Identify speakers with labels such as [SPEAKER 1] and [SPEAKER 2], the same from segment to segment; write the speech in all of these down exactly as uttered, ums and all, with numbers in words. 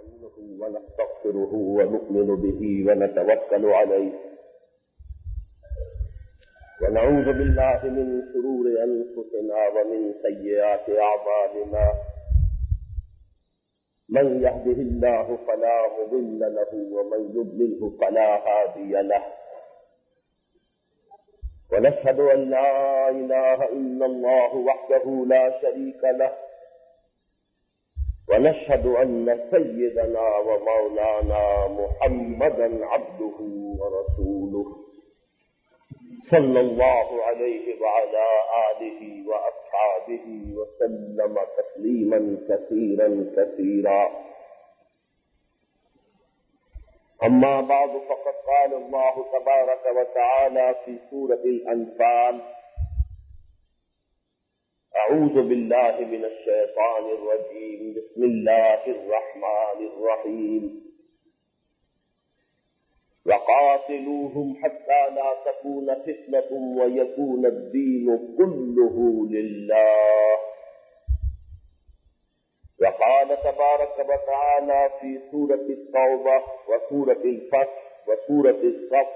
[SPEAKER 1] نستعينه ونستغفره ونؤمن به ونتوكل عليه ونعوذ بالله من شرور أنفسنا ومن سيئات أعمالنا من يهده الله فلا مضل له ومن يضلله فلا هادي له ونشهد أن لا إله إلا الله وحده لا شريك له ونشهد أن سيدنا ومولانا محمدا عبده ورسوله صلى الله عليه وعلى آله وأصحابه وسلم تسليما كثيرا كثيرا. أما بعد فقد قال الله تبارك وتعالى في سورة الأنفال: أعوذ بالله من الشيطان الرجيم بسم الله الرحمن الرحيم وقاتلوهم حتى لا تكون فتنة ويكون الدين كله لله. وقال تبارك وتعالى في سورة التوبة وسورة الفتح وسورة الصف: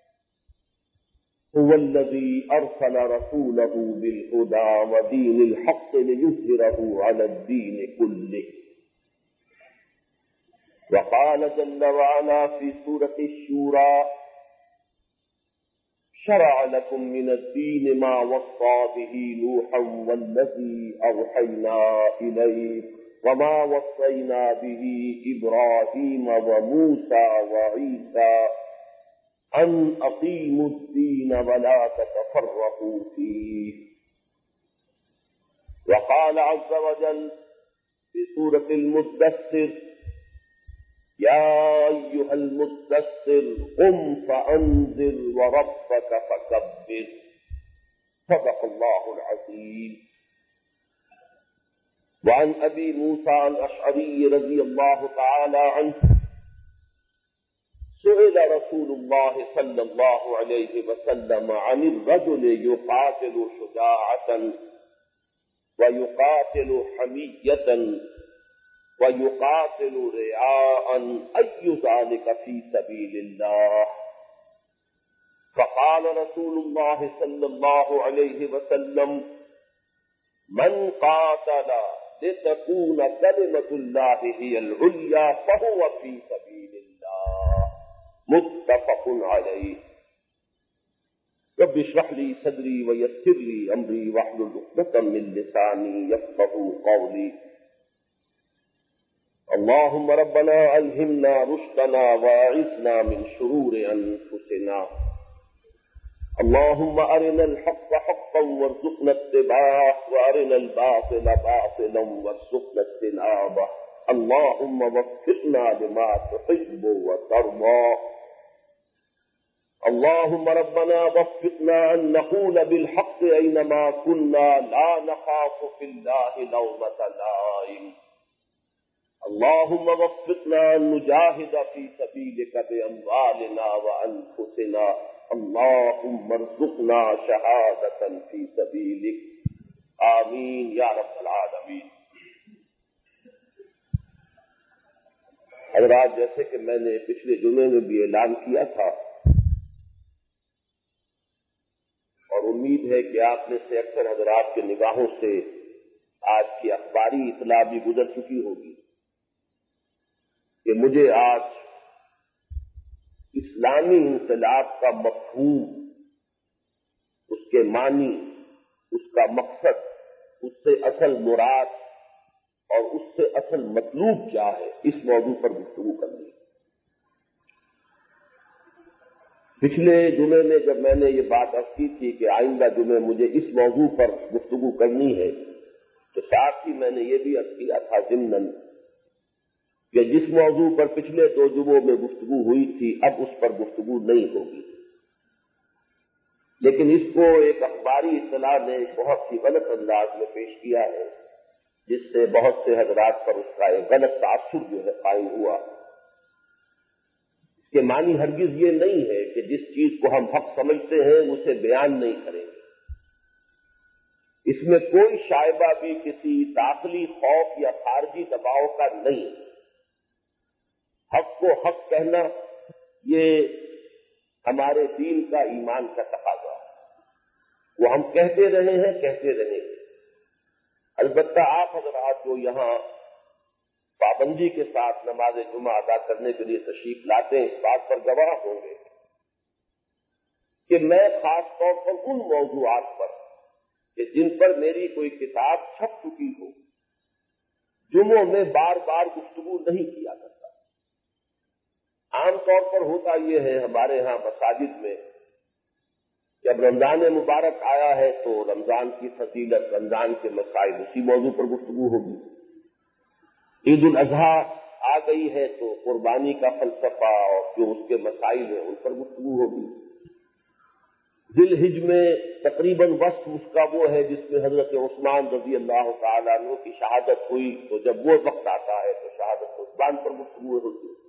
[SPEAKER 1] هو الذي أرسل رسوله بالهدى ودين الحق ليظهره على الدين كله. وقال جل وعلا في سورة الشورى: شرع لكم من الدين ما وصى به نوحا والذي أوحينا إليك وما وصينا به إبراهيم وموسى وعيسى أن أقيموا الدين ولا تتفرقوا فيه. وقال عز وجل في سورة المدثر: يا أيها المدثر قم فأنذر وربك فكبر. صدق الله العظيم. وعن أبي موسى الأشعري رضي الله تعالى عنه: سئل رسول الله صلى الله عليه وسلم عن الرجل يقاتل شجاعة ويقاتل حمية ويقاتل رعاء أي ذلك في سبيل الله؟ فقال رسول الله صلى الله عليه وسلم: من قاتل لتكون كلمة الله هي العليا فهو في سبيل الله. متفق عليه. رب اشرح لي صدري ويسر لي أمري واحلل عقدة من لساني يفقهوا قولي. اللهم ربنا ألهمنا رشدنا وأعذنا من شرور أنفسنا. اللهم أرنا الحق حقا وارزقنا اتباعه وأرنا الباطل باطلا وارزقنا اجتنابه. اللهم وفقنا لما تحب وترضى. اللهم ربنا وفقنا أن نقول بالحق أينما كنا لا نخاف في الله لومة لائم. اللهم وفقنا أن نجاهد في سبيلك بأموالنا وأنفسنا. اللهم ارزقنا شهادة في سبيلك. آمين یا رب العالمین. حضرات، جیسے کہ میں نے پچھلے جمعے میں بھی اعلان کیا تھا اور امید ہے کہ آپ میں سے اکثر حضرات کے نگاہوں سے آج کی اخباری اطلاع بھی گزر چکی ہوگی کہ مجھے آج اسلامی انقلاب کا مفہوم، اس کے معنی، اس کا مقصد، اس سے اصل مراد اور اس سے اصل مطلوب کیا ہے، اس موضوع پر گفتگو کرنی ہے۔ پچھلے جمعے میں جب میں نے یہ بات عرض کی تھی کہ آئندہ جمعے مجھے اس موضوع پر گفتگو کرنی ہے، تو ساتھ ہی میں نے یہ بھی عرض کیا تھا ضمناً کہ جس موضوع پر پچھلے دو جمعوں میں گفتگو ہوئی تھی اب اس پر گفتگو نہیں ہوگی، لیکن اس کو ایک اخباری اطلاع نے بہت ہی غلط انداز میں پیش کیا ہے، جس سے بہت سے حضرات پر اس کا ایک غلط تاثر جو ہے قائم ہوا۔ اس کے معنی ہرگز یہ نہیں ہے کہ جس چیز کو ہم حق سمجھتے ہیں اسے بیان نہیں کریں گے۔ اس میں کوئی شائبہ بھی کسی داخلی خوف یا خارجی دباؤ کا نہیں ہے۔ حق کو حق کہنا یہ ہمارے دین کا ایمان کا تقاضا ہے، وہ ہم کہتے رہے ہیں، کہتے رہیں گے۔ البتہ آپ حضرات جو یہاں پابندی کے ساتھ نماز جمعہ ادا کرنے کے لیے تشریف لاتے ہیں، اس بات پر گواہ ہوں گے کہ میں خاص طور پر ان موضوعات پر کہ جن پر میری کوئی کتاب چھپ چکی ہو، جمعوں میں بار بار گفتگو نہیں کیا کرتا۔ عام طور پر ہوتا یہ ہے ہمارے ہاں مساجد میں، جب رمضان مبارک آیا ہے تو رمضان کی فضیلت، رمضان کے مسائل، اسی موضوع پر گفتگو ہوگی۔ عید الاضحیٰ آ گئی ہے تو قربانی کا فلسفہ اور جو اس کے مسائل ہیں ان پر گفتگو ہوگی۔ ذی الحج میں تقریباً وقت اس کا وہ ہے جس میں حضرت عثمان رضی اللہ تعالیٰ عنہ کی شہادت ہوئی، تو جب وہ وقت آتا ہے تو شہادت عثمان پر گفتگو ہوتی ہے۔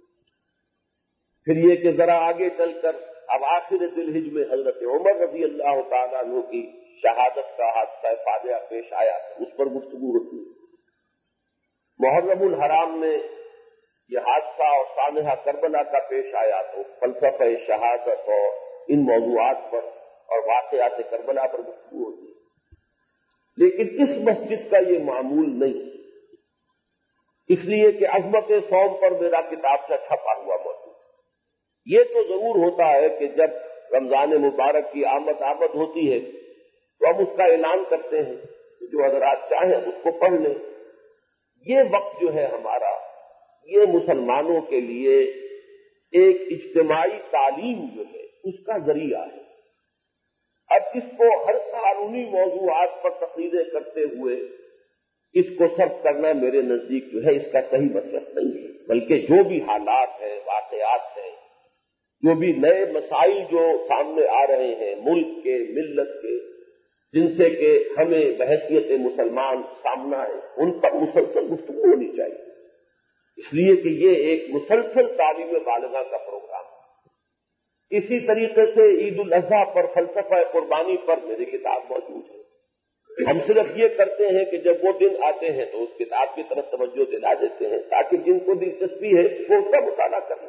[SPEAKER 1] پھر یہ کہ ذرا آگے چل کر اب آخر ذی الحج میں حضرت عمر رضی اللہ تعالیٰ عنہ کی شہادت کا حادثہ فاجعہ پیش آیا، اس پر گفتگو ہوتی ہے۔ محرم الحرام میں یہ حادثہ اور سانحہ کربلا کا پیش آیا تو فلسفہ شہادت اور ان موضوعات پر اور واقعات کربلا پر گفتگو ہوتی ہے۔ لیکن اس مسجد کا یہ معمول نہیں، اس لیے کہ عظمت صوم پر میرا کتابچہ چھپا ہوا موجود۔ یہ تو ضرور ہوتا ہے کہ جب رمضان مبارک کی آمد آمد ہوتی ہے تو ہم اس کا اعلان کرتے ہیں کہ جو حضرات چاہیں اس کو پڑھ لیں۔ یہ وقت جو ہے ہمارا، یہ مسلمانوں کے لیے ایک اجتماعی تعلیم جو ہے اس کا ذریعہ ہے۔ اب اس کو ہر سال انہی موضوعات پر تقریریں کرتے ہوئے اس کو صرف کرنا میرے نزدیک جو ہے اس کا صحیح مطلب نہیں ہے، بلکہ جو بھی حالات ہیں، واقعات ہیں، جو بھی نئے مسائل جو سامنے آ رہے ہیں ملک کے، ملت کے، جن سے کہ ہمیں بحیثیت مسلمان سامنا ہے، ان پر مسلسل گفتگو ہونی چاہیے، اس لیے کہ یہ ایک مسلسل تعلیم بالغہ کا پروگرام ہے۔ اسی طریقے سے عید الاضحیٰ پر فلسفہ قربانی پر میری کتاب موجود ہے۔ ہم صرف یہ کرتے ہیں کہ جب وہ دن آتے ہیں تو اس کتاب کی طرف توجہ دلا دیتے ہیں تاکہ جن کو دلچسپی ہے وہ اس کا مطالعہ کریں۔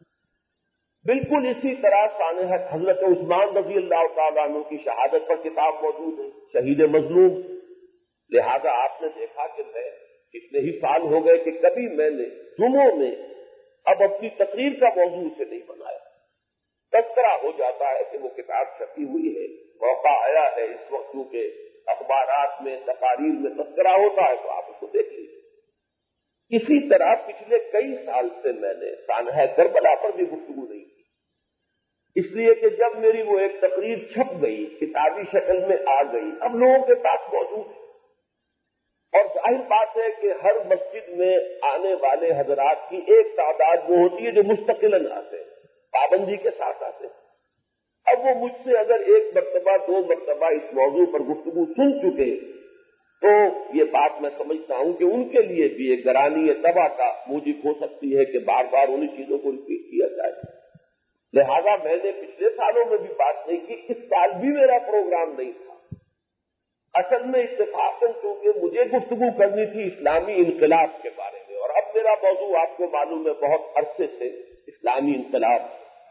[SPEAKER 1] بالکل اسی طرح سانحہ حضرت عثمان رضی اللہ تعالیٰ عنہ کی شہادت پر کتاب موجود ہے، شہید مظلوم۔ لہذا آپ نے دیکھا کہ میں اتنے ہی سال ہو گئے کہ کبھی میں نے جمعوں میں اب اپنی تقریر کا موضوع اسے نہیں بنایا۔ تذکرہ ہو جاتا ہے کہ وہ کتاب چھپی ہوئی ہے، موقع آیا ہے اس وقت کیونکہ اخبارات میں، تقاریر میں تذکرہ ہوتا ہے تو آپ اس کو دیکھ لیجیے۔ اسی طرح پچھلے کئی سال سے میں نے سانحہ کربلا پر بھی گفتگو نہیں کی، اس لیے کہ جب میری وہ ایک تقریر چھپ گئی، کتابی شکل میں آ گئی، اب لوگوں کے پاس موجود ہے، اور ظاہر بات ہے کہ ہر مسجد میں آنے والے حضرات کی ایک تعداد وہ ہوتی ہے جو مستقلاً آتے ہیں، پابندی کے ساتھ آتے ہیں۔ اب وہ مجھ سے اگر ایک مرتبہ دو مرتبہ اس موضوع پر گفتگو سن چکے تو یہ بات میں سمجھتا ہوں کہ ان کے لیے بھی ایک گرانی طبع کا موجب ہو سکتی ہے کہ بار بار انہی چیزوں کو ریپیٹ کیا جائے۔ لہذا میں نے پچھلے سالوں میں بھی بات نہیں کی، اس سال بھی میرا پروگرام نہیں تھا۔ اصل میں اتفاقاً چونکہ مجھے گفتگو کرنی تھی اسلامی انقلاب کے بارے میں، اور اب میرا موضوع آپ کو معلوم ہے بہت عرصے سے اسلامی انقلاب،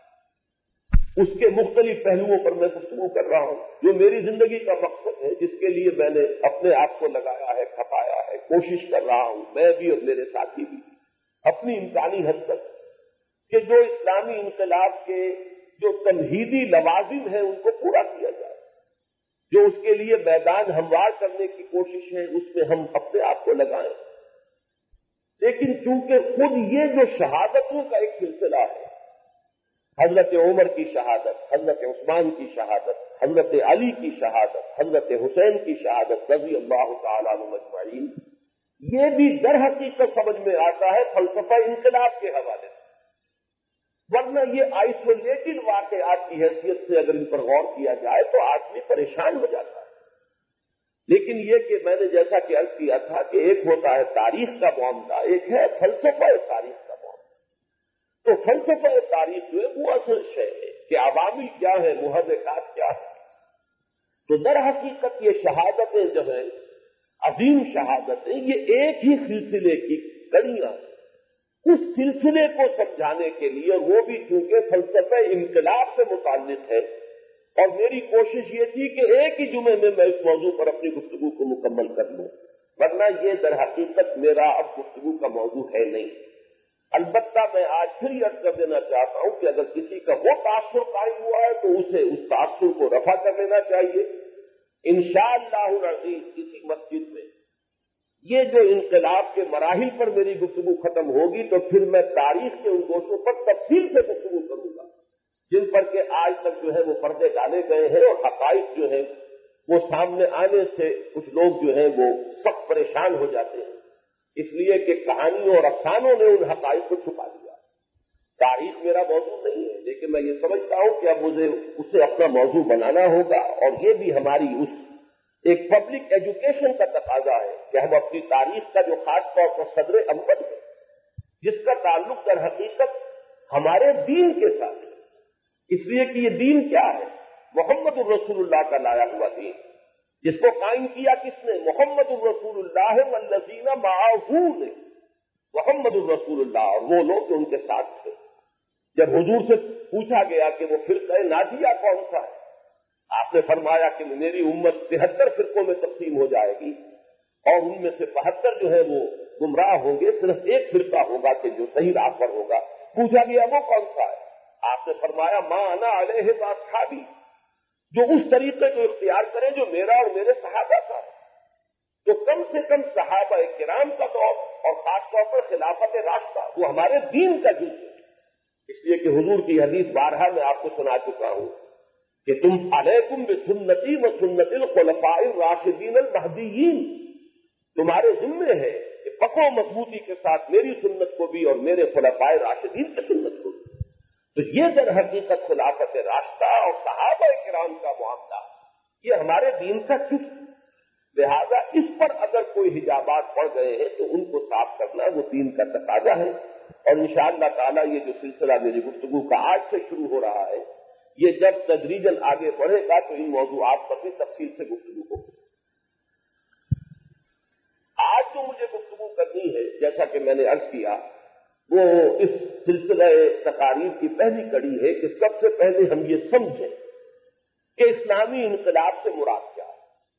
[SPEAKER 1] اس کے مختلف پہلوؤں پر میں گفتگو کر رہا ہوں، جو میری زندگی کا مقصد ہے، جس کے لیے میں نے اپنے آپ کو لگایا ہے، کھپایا ہے، کوشش کر رہا ہوں میں بھی اور میرے ساتھی بھی اپنی امکانی حد تک، کہ جو اسلامی انقلاب کے جو تمہیدی لوازم ہیں ان کو پورا کیا جائے، جو اس کے لیے میدان ہموار کرنے کی کوشش ہے اس میں ہم اپنے آپ کو لگائیں۔ لیکن چونکہ خود یہ جو شہادتوں کا ایک سلسلہ ہے، حضرت عمر کی شہادت، حضرت عثمان کی شہادت، حضرت علی کی شہادت، حضرت حسین کی شہادت رضی اللہ تعالیٰ عنہم اجمعین، یہ بھی در حقیقت سمجھ میں آتا ہے فلسفہ انقلاب کے حوالے سے، ورنہ یہ آئسولیٹڈ واقعات کی حیثیت سے اگر ان پر غور کیا جائے تو آدمی پریشان ہو جاتا ہے۔ لیکن یہ کہ میں نے جیسا کہ عرض کیا تھا کہ ایک ہوتا ہے تاریخ کا معاملہ، ایک ہے فلسفہ تاریخ کا معاملہ۔ تو فلسفہ تاریخ جو ہے وہ اصل شے ہے کہ عوامل کیا ہے، محرکات کیا ہے۔ تو در حقیقت یہ شہادتیں جو ہیں، عظیم شہادتیں، یہ ایک ہی سلسلے کی کڑیاں، اس سلسلے کو سمجھانے کے لیے، اور وہ بھی چونکہ فلسفہ انقلاب سے متعلق ہے، اور میری کوشش یہ تھی کہ ایک ہی جمعے میں میں اس موضوع پر اپنی گفتگو کو مکمل کر لوں، ورنہ یہ در حقیقت میرا اب گفتگو کا موضوع ہے نہیں۔ البتہ میں آج پھر یہ عرض کر دینا چاہتا ہوں کہ اگر کسی کا وہ تاثر قائم ہوا ہے تو اسے اس تاثر کو رفع کر لینا چاہیے۔ انشاءاللہ العزیز کسی مسجد میں یہ جو انقلاب کے مراحل پر میری گفتگو ختم ہوگی تو پھر میں تاریخ کے ان گوشوں پر تفصیل سے گفتگو کروں گا جن پر کہ آج تک جو ہے وہ پردے ڈالے گئے ہیں، اور حقائق جو ہے وہ سامنے آنے سے کچھ لوگ جو ہیں وہ سخت پریشان ہو جاتے ہیں، اس لیے کہ کہانیوں اور افسانوں نے ان حقائق کو چھپا دیا۔ تاریخ میرا موضوع نہیں ہے، لیکن میں یہ سمجھتا ہوں کہ اب مجھے اسے اپنا موضوع بنانا ہوگا، اور یہ بھی ہماری اس ایک پبلک ایجوکیشن کا تقاضا ہے کہ ہم اپنی تاریخ کا جو خاص طور پر صدر اول ہے، جس کا تعلق در حقیقت ہمارے دین کے ساتھ ہے، اس لیے کہ یہ دین کیا ہے؟ محمد الرسول اللہ کا لایا ہوا دین، جس کو قائم کیا کس نے؟ محمد الرسول اللہ والذین معہ نے، محمد الرسول اللہ اور وہ لوگ جو ان کے ساتھ تھے۔ جب حضور سے پوچھا گیا کہ وہ فرقہ ناجیہ کون سا ہے، آپ نے فرمایا کہ میری امت تہتر فرقوں میں تقسیم ہو جائے گی، اور ان میں سے بہتر جو ہے وہ گمراہ ہوں گے، صرف ایک فرقہ ہوگا کہ جو صحیح راہ پر ہوگا۔ پوچھا گیا وہ کون سا ہے، آپ نے فرمایا ما انا علیہ واصحابی، جو اس طریقے کو اختیار کریں جو میرا اور میرے صحابہ کا ہے۔ تو کم سے کم صحابہ کرام کا دور، اور خاص طور پر خلافت راشدہ، وہ ہمارے دین کا جز ہے۔ اس لیے کہ حضور کی حدیث بارہا میں آپ کو سنا چکا ہوں کہ تم علیکم بسنتی و سنت الخلفاء الراشدین المہدیین، تمہارے ذمے ہے کہ پکو مضبوطی کے ساتھ میری سنت کو بھی اور میرے خلفاء راشدین کی سنت کو بھی۔ تو یہ در حقیقت خلافت راشدہ اور صحابہ کرام کا معاملہ یہ ہمارے دین کا چست، لہذا اس پر اگر کوئی حجابات پڑ گئے ہیں تو ان کو صاف کرنا وہ دین کا تقاضا ہے، اور انشاءاللہ تعالی یہ جو سلسلہ میری گفتگو کا آج سے شروع ہو رہا ہے، یہ جب تدریجاً آگے بڑھے گا تو ان موضوعات پر بھی تفصیل سے گفتگو ہوگی۔ آج جو مجھے گفتگو کرنی ہے، جیسا کہ میں نے عرض کیا، وہ اس سلسلہ تقاریر کی پہلی کڑی ہے کہ سب سے پہلے ہم یہ سمجھیں کہ اسلامی انقلاب سے مراد کیا ہے۔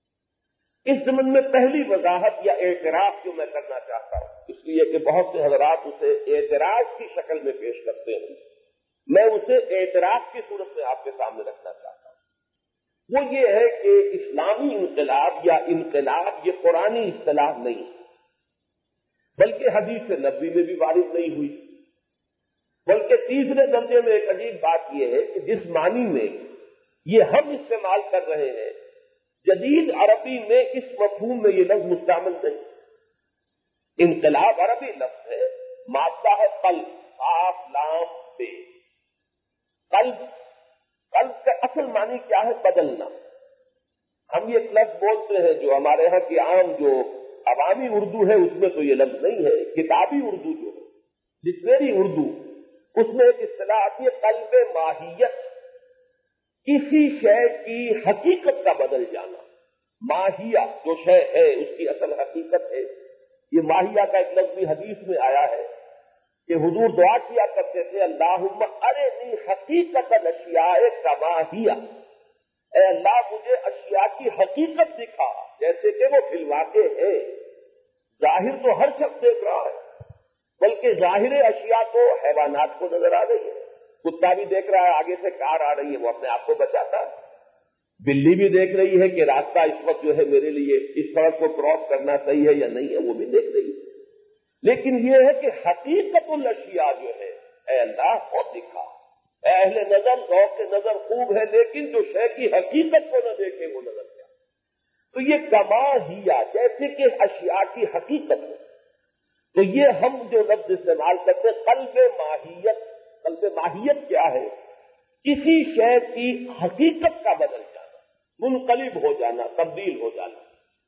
[SPEAKER 1] اس ضمن میں پہلی وضاحت یا اعتراف جو میں کرنا چاہتا ہوں، اس لیے کہ بہت سے حضرات اسے اعتراض کی شکل میں پیش کرتے ہیں، میں اسے اعتراف کی صورت میں آپ کے سامنے رکھنا چاہتا ہوں۔ وہ یہ ہے کہ اسلامی انقلاب یا انقلاب یہ قرآنی اصطلاح نہیں، بلکہ حدیث نبوی میں بھی وارد نہیں ہوئی، بلکہ تیسرے درجے میں ایک عجیب بات یہ ہے کہ جس معنی میں یہ ہم استعمال کر رہے ہیں، جدید عربی میں اس مفہوم میں یہ لفظ مستعمل نہیں۔ انقلاب عربی لفظ ہے، مادہ ہے قلب، قاف لام بے۔ قلب قلب کا اصل معنی کیا ہے؟ بدلنا۔ ہم یہ لفظ بولتے ہیں جو ہمارے یہاں کی عام جو عوامی اردو ہے اس میں تو یہ لفظ نہیں ہے، کتابی اردو جو ہے، لٹریری اردو، اس میں ایک اصطلاح آتی ہے قلب ماہیت، کسی شے کی حقیقت کا بدل جانا۔ ماہیہ جو شے ہے اس کی اصل حقیقت ہے، یہ ماہیہ کا ایک لفظ بھی حدیث میں آیا ہے کہ حضور دعا کیا کرتے تھے اللہم ارنی حقیقت الاشیاء کما ہی، اے اللہ مجھے اشیاء کی حقیقت دکھا جیسے کہ وہ فی الواقع ہے۔ ظاہر تو ہر شخص دیکھ رہا ہے، بلکہ ظاہر اشیاء تو حیوانات کو نظر آ رہی ہے، کتا بھی دیکھ رہا ہے آگے سے کار آ رہی ہے وہ اپنے آپ کو بچاتا ہے، بلی بھی دیکھ رہی ہے کہ راستہ اس وقت جو ہے میرے لیے اس سڑک کو کراس کرنا صحیح ہے یا نہیں ہے، وہ بھی دیکھ رہی ہے۔ لیکن یہ ہے کہ حقیقت الاشیاء جو ہے اے اللہ وہ دکھا، اے اہل نظر ذوق نظر خوب ہے، لیکن جو شے کی حقیقت کو نہ دیکھے وہ نظر کیا۔ تو یہ کما ہیا جیسے کہ اشیاء کی حقیقت ہے، تو یہ ہم جو لفظ استعمال کرتے ہیں قلب ماہیت۔ قلب ماہیت کیا ہے؟ کسی شے کی حقیقت کا بدل جانا، منقلب ہو جانا، تبدیل ہو جانا۔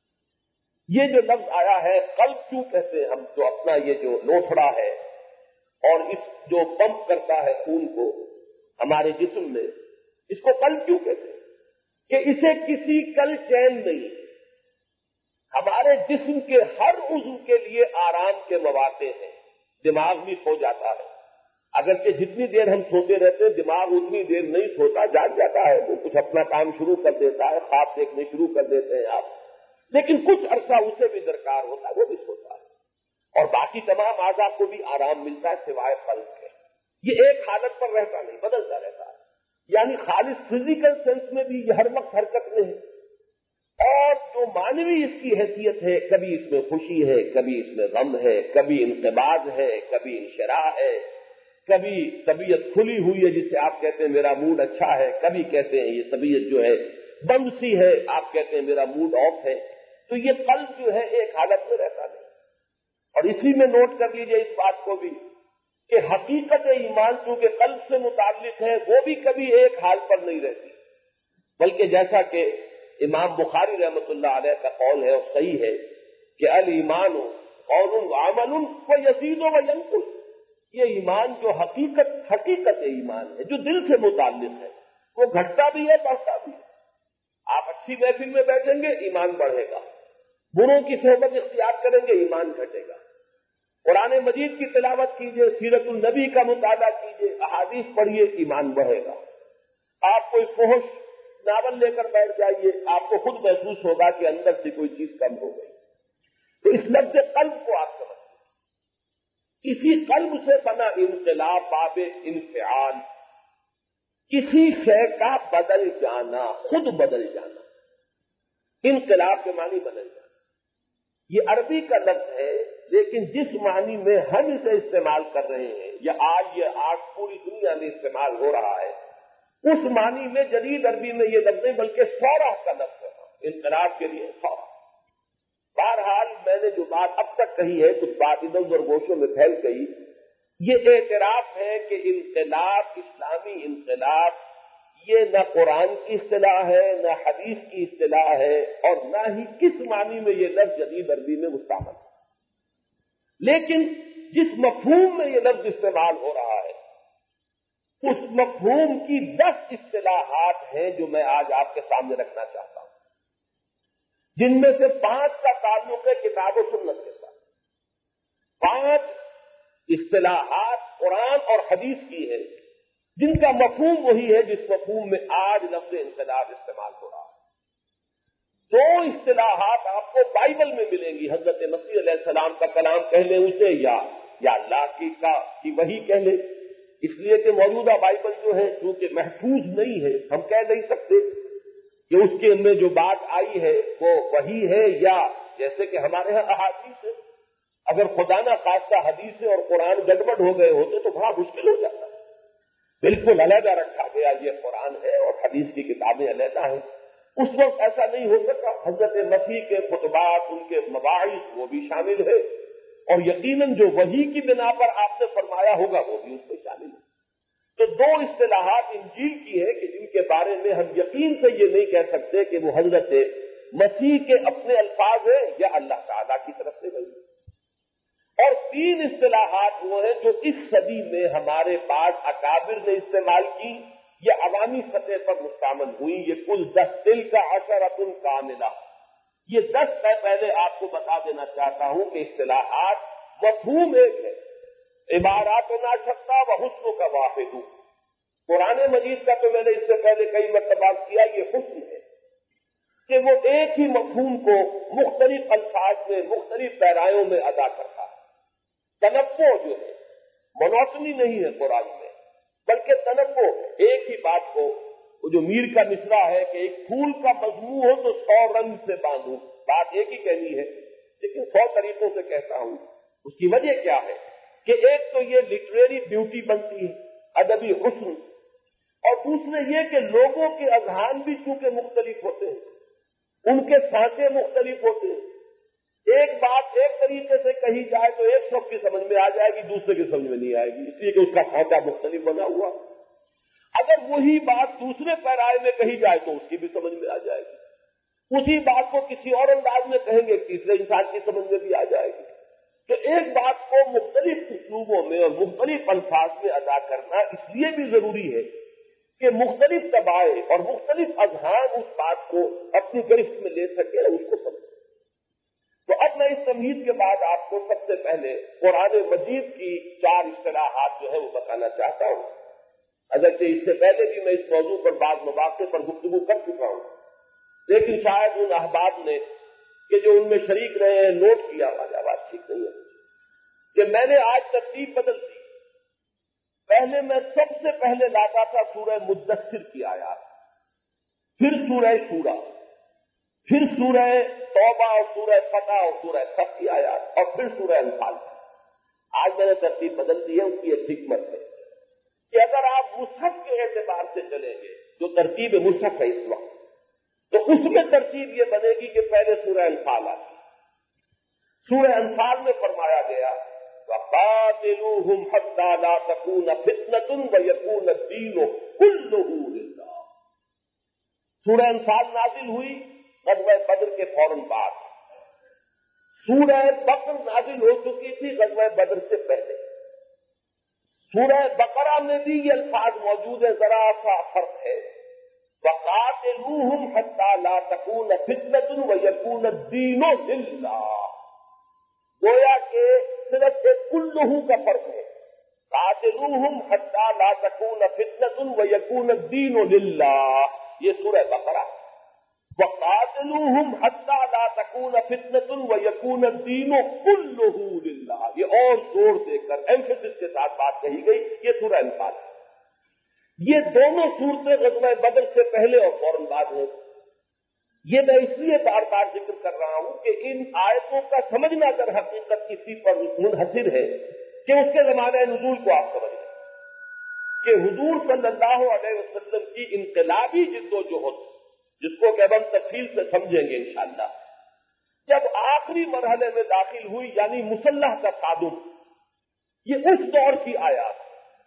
[SPEAKER 1] یہ جو لفظ آیا ہے قلب کیوں کہتے ہیں ہم، جو اپنا یہ جو لوتھڑا ہے اور اس جو پمپ کرتا ہے خون کو ہمارے جسم میں، اس کو قلب کیوں کہتے ہیں؟ کہ اسے کسی کل چین نہیں، ہمارے جسم کے ہر عضو کے لیے آرام کے مواقع ہیں، دماغ بھی سو جاتا ہے، اگرچہ جتنی دیر ہم سوتے رہتے ہیں دماغ اتنی دیر نہیں سوتا، جاگ جاتا ہے، وہ کچھ اپنا کام شروع کر دیتا ہے، خواب دیکھنے شروع کر دیتے ہیں آپ، لیکن کچھ عرصہ اسے بھی درکار ہوتا ہے، وہ بھی سوتا ہے، اور باقی تمام اعضاء کو بھی آرام ملتا ہے سوائے قلب کے۔ یہ ایک حالت پر رہتا نہیں، بدلتا رہتا ہے، یعنی خالص فزیکل سینس میں بھی یہ ہر وقت حرکت میں ہے، اور جو معنوی اس کی حیثیت ہے، کبھی اس میں خوشی ہے، کبھی اس میں غم ہے، کبھی انقباض ہے، کبھی انشراح ہے، کبھی طبیعت کھلی ہوئی ہے جسے آپ کہتے ہیں میرا موڈ اچھا ہے، کبھی کہتے ہیں یہ طبیعت جو ہے بند سی ہے، آپ کہتے ہیں میرا موڈ آف ہے۔ تو یہ قلب جو ہے ایک حالت میں رہتا نہیں، اور اسی میں نوٹ کر لیجئے اس بات کو بھی کہ حقیقت ایمان چونکہ قلب سے متعلق ہے، وہ بھی کبھی ایک حال پر نہیں رہتی، بلکہ جیسا کہ امام بخاری رحمۃ اللہ علیہ کا قول ہے اور صحیح ہے کہ الایمان قول وعمل ویزید وینقص، یہ ایمان جو حقیقت حقیقت ایمان ہے جو دل سے متعلق ہے، وہ گھٹتا بھی ہے بڑھتا بھی ہے۔ آپ اچھی محفل میں بیٹھیں گے ایمان بڑھے گا، بروں کی صحبت اختیار کریں گے ایمان گھٹے گا، قرآن مجید کی تلاوت کیجئے، سیرت النبی کا مطالعہ کیجئے، احادیث پڑھیے، ایمان بڑھے گا۔ آپ کوئی فحش ناول لے کر بیٹھ جائیے، آپ کو خود محسوس ہوگا کہ اندر سے کوئی چیز کم ہو گئی۔ تو اس لفظ قلب کو آپ سمجھیں، اسی قلب سے بنا انقلاب باب انفعال، کسی شے کا بدل جانا، خود بدل جانا، انقلاب کے معنی بدل جانا۔ یہ عربی کا لفظ ہے، لیکن جس معنی میں ہم اسے استعمال کر رہے ہیں یا آج یہ آج پوری دنیا میں استعمال ہو رہا ہے، اس معنی میں جدید عربی میں یہ لفظ نہیں بلکہ فورہ کا لفظ ہے، انقلاب کے لیے فورہ۔ بہرحال میں نے جو بات اب تک کہی ہے، کچھ بات ادھر ادھر گوشوں میں پھیل گئی، یہ اعتراف ہے کہ انقلاب، اسلامی انقلاب، یہ نہ قرآن کی اصطلاح ہے، نہ حدیث کی اصطلاح ہے، اور نہ ہی کس معنی میں یہ لفظ جدید عربی میں مستعمل ہے۔ لیکن جس مفہوم میں یہ لفظ استعمال ہو رہا ہے، اس مفہوم کی دس اصطلاحات ہیں جو میں آج آپ کے سامنے رکھنا چاہتا ہوں، جن میں سے پانچ کا تعلق ہے کتاب و سنت کے ساتھ۔ پانچ اصطلاحات قرآن اور حدیث کی ہے جن کا مفہوم وہی ہے جس مفہوم میں آج لفظ انقلاب استعمال ہو رہا ہے۔ دو اصطلاحات آپ کو بائبل میں ملیں گی، حضرت مسیح علیہ السلام کا کلام کہہ لیں اسے، یا یا اللہ کی کا کی وحی کہہ لیں، اس لیے کہ موجودہ بائبل جو ہے چونکہ محفوظ نہیں ہے، ہم کہہ نہیں سکتے کہ اس کے میں جو بات آئی ہے وہ وحی ہے یا جیسے کہ ہمارے ہاں احادیث ہے۔ اگر خدا نہ خواستہ حدیث اور قرآن گڑبڑ ہو گئے ہوتے تو بڑا مشکل ہو جاتا، بالکل علیحدہ رکھا گیا، یہ قرآن ہے اور حدیث کی کتابیں علیحدہ ہیں۔ اس وقت ایسا نہیں ہو سکا، حضرت مسیح کے خطبات، ان کے مواعظ وہ بھی شامل ہے، اور یقیناً جو وحی کی بنا پر آپ نے فرمایا ہوگا وہ بھی اس میں شامل ہے۔ تو دو اصطلاحات انجیل کی ہے کہ جن کے بارے میں ہم یقین سے یہ نہیں کہہ سکتے کہ وہ حضرت مسیح کے اپنے الفاظ ہیں یا اللہ تعالیٰ کی طرف سے وحی۔ اور تین اصطلاحات وہ ہیں جو اس صدی میں ہمارے پاس اکابر نے استعمال کی یا عوامی سطح پر مستعمل ہوئی، یہ کل دس تل کا عشرۃ کاملہ۔ یہ دس میں پہلے آپ کو بتا دینا چاہتا ہوں کہ اصطلاحات مفہوم ایک ہے، عبارات نہ شتا و حسن کا واحد۔ قرآن مجید کا تو میں نے اس سے پہلے کئی مرتبہ کیا، یہ حسن ہے کہ وہ ایک ہی مفہوم کو مختلف الفاظ میں مختلف پیرایوں میں ادا کرتا ہے۔ تنوع جو ہے مونوٹنی نہیں ہے قرآن میں، بلکہ تنوع ہے، ایک ہی بات کو، وہ جو میر کا مصرع ہے کہ ایک پھول کا مضمون ہو تو سو رنگ سے باندھوں، بات ایک ہی کہنی ہے لیکن سو طریقوں سے کہتا ہوں۔ اس کی وجہ کیا ہے کہ ایک تو یہ لٹریری بیوٹی بنتی ہے، ادبی حسن، اور دوسرے یہ کہ لوگوں کے اذہان بھی چونکہ مختلف ہوتے ہیں، ان کے سانچے مختلف ہوتے ہیں۔ ایک بات ایک طریقے سے کہی جائے تو ایک شخص کی سمجھ میں آ جائے گی، دوسرے کی سمجھ میں نہیں آئے گی، اس لیے کہ اس کا سانچہ مختلف بنا ہوا۔ اگر وہی بات دوسرے پیرائے میں کہی جائے تو اس کی بھی سمجھ میں آ جائے گی، اسی بات کو کسی اور انداز میں کہیں گے تیسرے انسان کی سمجھ میں بھی آ جائے گی۔ تو ایک بات کو مختلف اسلوبوں میں اور مختلف الفاظ میں ادا کرنا اس لیے بھی ضروری ہے کہ مختلف طبائع اور مختلف اذہان اس بات کو اپنی گرفت میں لے سکے اور اس کو سمجھ سکے۔ تو اب اب میں اس تمہید کے بعد آپ کو سب سے پہلے قرآن مجید کی چار اصطلاحات جو ہے وہ بتانا چاہتا ہوں، اگرچہ اس سے پہلے بھی میں اس موضوع پر بعض مواقع پر گفتگو کر چکا ہوں، لیکن شاید ان احباب نے کہ جو ان میں شریک رہے ہیں نوٹ کیا، ہماری آواز ٹھیک نہیں ہے، کہ میں نے آج ترتیب بدل دی۔ پہلے میں سب سے پہلے لاتا تھا سورہ مدثر کی آیات، پھر سورہ شورا، پھر سورہ توبہ اور سورہ فتح اور سورہ صف کی آیات، اور پھر سورہ انفال۔ آج میں نے ترتیب بدل دی ہے، اس کی ایک حکمت ہے کہ اگر آپ مصحف کے اعتبار سے چلیں گے، جو ترتیب مصحف ہے اس وقت، تو اس میں ترتیب یہ بنے گی کہ پہلے سورہ انفال آتی۔ سورہ انفال میں فرمایا گیا وَقَاتِلُوهُمْ حَتَّى لَا تَكُونَ فِتْنَةٌ وَيَكُونَ الدِّينُ كُلُّهُ لِلَّهِ۔ سورہ انفال نازل ہوئی غزوہ بدر کے فوراً بعد۔ سورہ بقرہ نازل ہو چکی تھی غزوہ بدر سے پہلے۔ سورہ بقرہ میں بھی یہ الفاظ موجود ہے، ذرا سا فرق ہے۔ وَقَاتِلُوهُمْ حَتَّى لَا تَكُونَ فِتْنَةٌ وَيَكُونَ الدِّينُ لِلَّهِ۔ گویا کہ صرف ایک کلہ کا فرق ہے۔ قاتلوہم حتی لا تکون فتنۃ ویکون الدین للہ، یہ سورہ بقرہ۔ وقاتلوہم حتی لا تکون فتنۃ ویکون الدین کلہ للہ، یہ اور زور دے کر ایمفیسس کے ساتھ بات کہی گئی، یہ سورہ انفال ہے۔ یہ دونوں صورتیں غزوہ بدر سے پہلے اور فوراً بعد ہیں۔ یہ میں اس لیے بار بار ذکر کر رہا ہوں کہ ان آیتوں کا سمجھنا در حقیقت اسی پر منحصر ہے کہ اس کے زمانہ نزول کو آپ سمجھ لیں کہ حضور صلی اللہ علیہ وسلم کی انقلابی جد و جہد، جس کو کہ ہم تفصیل سے سمجھیں گے انشاءاللہ، جب آخری مرحلے میں داخل ہوئی، یعنی مسلح کا صادم، یہ اس دور کی آیات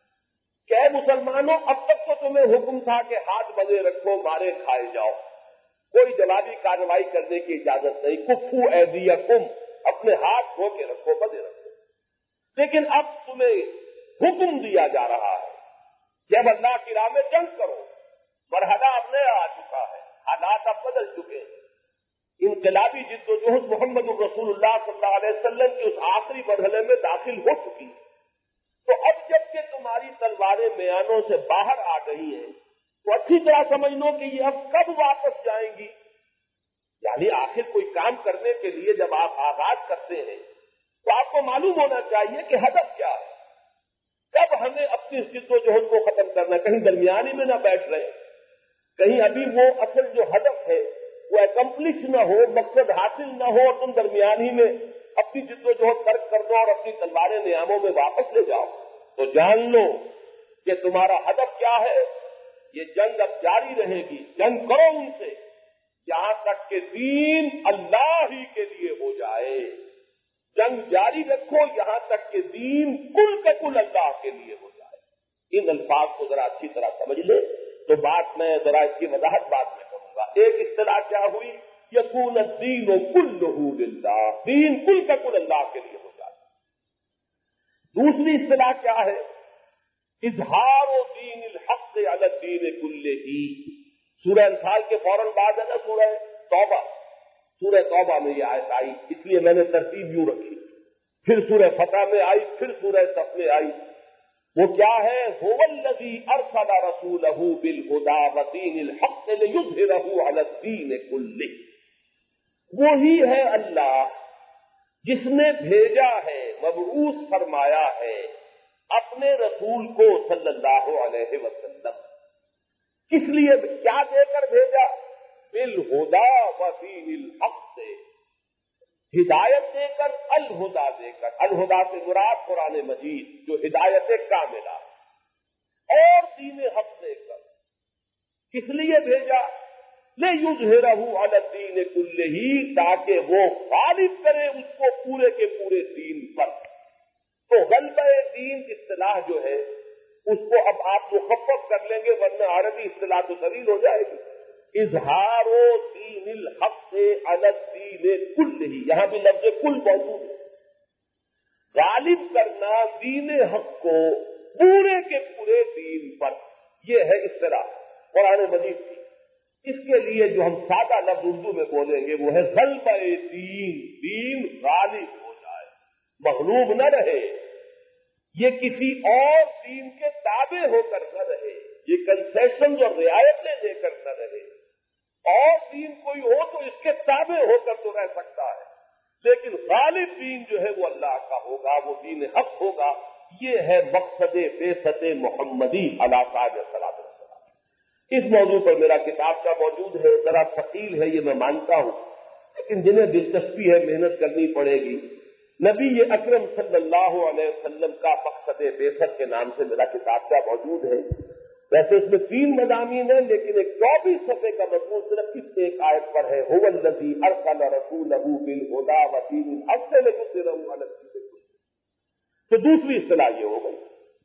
[SPEAKER 1] کہ اے مسلمانوں، اب تک تو تمہیں حکم تھا کہ ہاتھ بندے رکھو، مارے کھائے جاؤ، کوئی جوابی کارروائی کرنے کی اجازت نہیں، کفو ایدیکم، اپنے ہاتھ دھو کے رکھو، بندے رکھو۔ لیکن اب تمہیں حکم دیا جا رہا ہے کہ اب اللہ کی راہ میں جنگ کرو، مرحلہ اب نیا آ چکا ہے، حالات اب بدل چکے ہیں۔ انقلابی جد و جہد محمد رسول اللہ صلی اللہ علیہ وسلم کی اس آخری مرحلے میں داخل ہو چکی ہے۔ تو اب جب کہ تمہاری تلواریں میانوں سے باہر آ گئی ہیں، تو اچھی طرح سمجھ لو کہ یہ اب کب واپس جائیں گی، یعنی آخر کوئی کام کرنے کے لیے جب آپ آغاز کرتے ہیں تو آپ کو معلوم ہونا چاہیے کہ ہدف کیا ہے، کب ہمیں اپنی جد و جہد کو ختم کرنا، کہیں درمیانی میں نہ بیٹھ رہے، کہیں ابھی وہ اصل جو ہدف ہے وہ اکمپلش نہ ہو، مقصد حاصل نہ ہو اور تم درمیانی میں اپنی جد و جہد ترک کر دو اور اپنی تلواریں نیاموں میں واپس لے جاؤ۔ تو جان لو کہ تمہارا ہدف کیا ہے، یہ جنگ اب جاری رہے گی، جنگ کرو ان سے یہاں تک کہ دین اللہ ہی کے لیے ہو جائے، جنگ جاری رکھو یہاں تک کہ دین کل کا کل اللہ کے لیے ہو جائے۔ ان الفاظ کو ذرا اچھی طرح سمجھ لے تو بات میں ذرا اس کی وضاحت بعد میں کروں گا۔ ایک اصطلاح کیا ہوئی، یکون الدین کلہ للہ، دین کل کا کل اللہ کے لیے ہو جائے۔ دوسری اصطلاح کیا ہے، اظہار و دین الحق علی الدین کلہ۔ سورہ انفال کے فوراً بعد ہے نا سورہ توبہ، سورہ توبہ میں یہ آیت آئی، اس لیے میں نے ترتیب یوں رکھی، پھر سورہ فتح میں آئی، پھر سورہ صف میں آئی۔ وہ کیا ہے، هو الذی ارسل رسولہ بالہدی ودین الحق لیظہرہ علی الدین کلہ۔ وہی ہے اللہ جس نے بھیجا ہے، مبعوث فرمایا ہے اپنے رسول کو صلی اللہ علیہ وسلم، کس لیے، کیا دے کر بھیجا، بالہدی ودین الحق سے، ہدایت دے کر، الہدا دے کر، الہدا سے مراد قرآن مجید جو ہدایت کاملہ، اور دین حق دے کر، کس لیے بھیجا، لیظہرہ علی الدین کلہ، تاکہ وہ غالب کرے اس کو پورے کے پورے دین پر۔ تو غلبہ دین اصطلاح جو ہے اس کو اب آپ مخفف کر لیں گے ورنہ عربی اصطلاح تو طویل ہو جائے گی۔ اظہار و دین الحق سے علی الدین کلہ، یہاں بھی لفظ کل موجود ہے، غالب کرنا دین حق کو پورے کے پورے دین پر، یہ ہے اصطلاح قرآن مجید کی۔ اس کے لیے لیے جو ہم سادہ لفظ اردو میں بولیں گے وہ ہے غلبہ دین، دین غالب ہو جائے، مغلوب نہ رہے، یہ کسی اور دین کے تابع ہو کر نہ رہے، یہ کنسیشن اور رعایتیں لے کر نہ رہے، اور دین کوئی ہو تو اس کے تابع ہو کر تو رہ سکتا ہے، لیکن غالب دین جو ہے وہ اللہ کا ہوگا، وہ دین حق ہوگا۔ یہ ہے مقصد بعثت محمدی علیہ الصلوۃ والسلام۔ اس موضوع پر میرا کتاب کا موجود ہے، ذرا ثقیل ہے یہ میں مانتا ہوں، لیکن جنہیں دلچسپی ہے محنت کرنی پڑے گی۔ نبی اکرم صلی اللہ علیہ وسلم کا مقصد بعثت کے نام سے میرا کتاب کا موجود ہے۔ ویسے اس میں تین مضامین ہیں، لیکن ایک چوبیس صفحے کا مضمون صرف اس ایک آیت پر ہے، هو الذی ارسل رسولہ بالہدی ودین الحق لیظہرہ علی الدین کلہ۔ تو دوسری اصطلاح یہ ہو گئی۔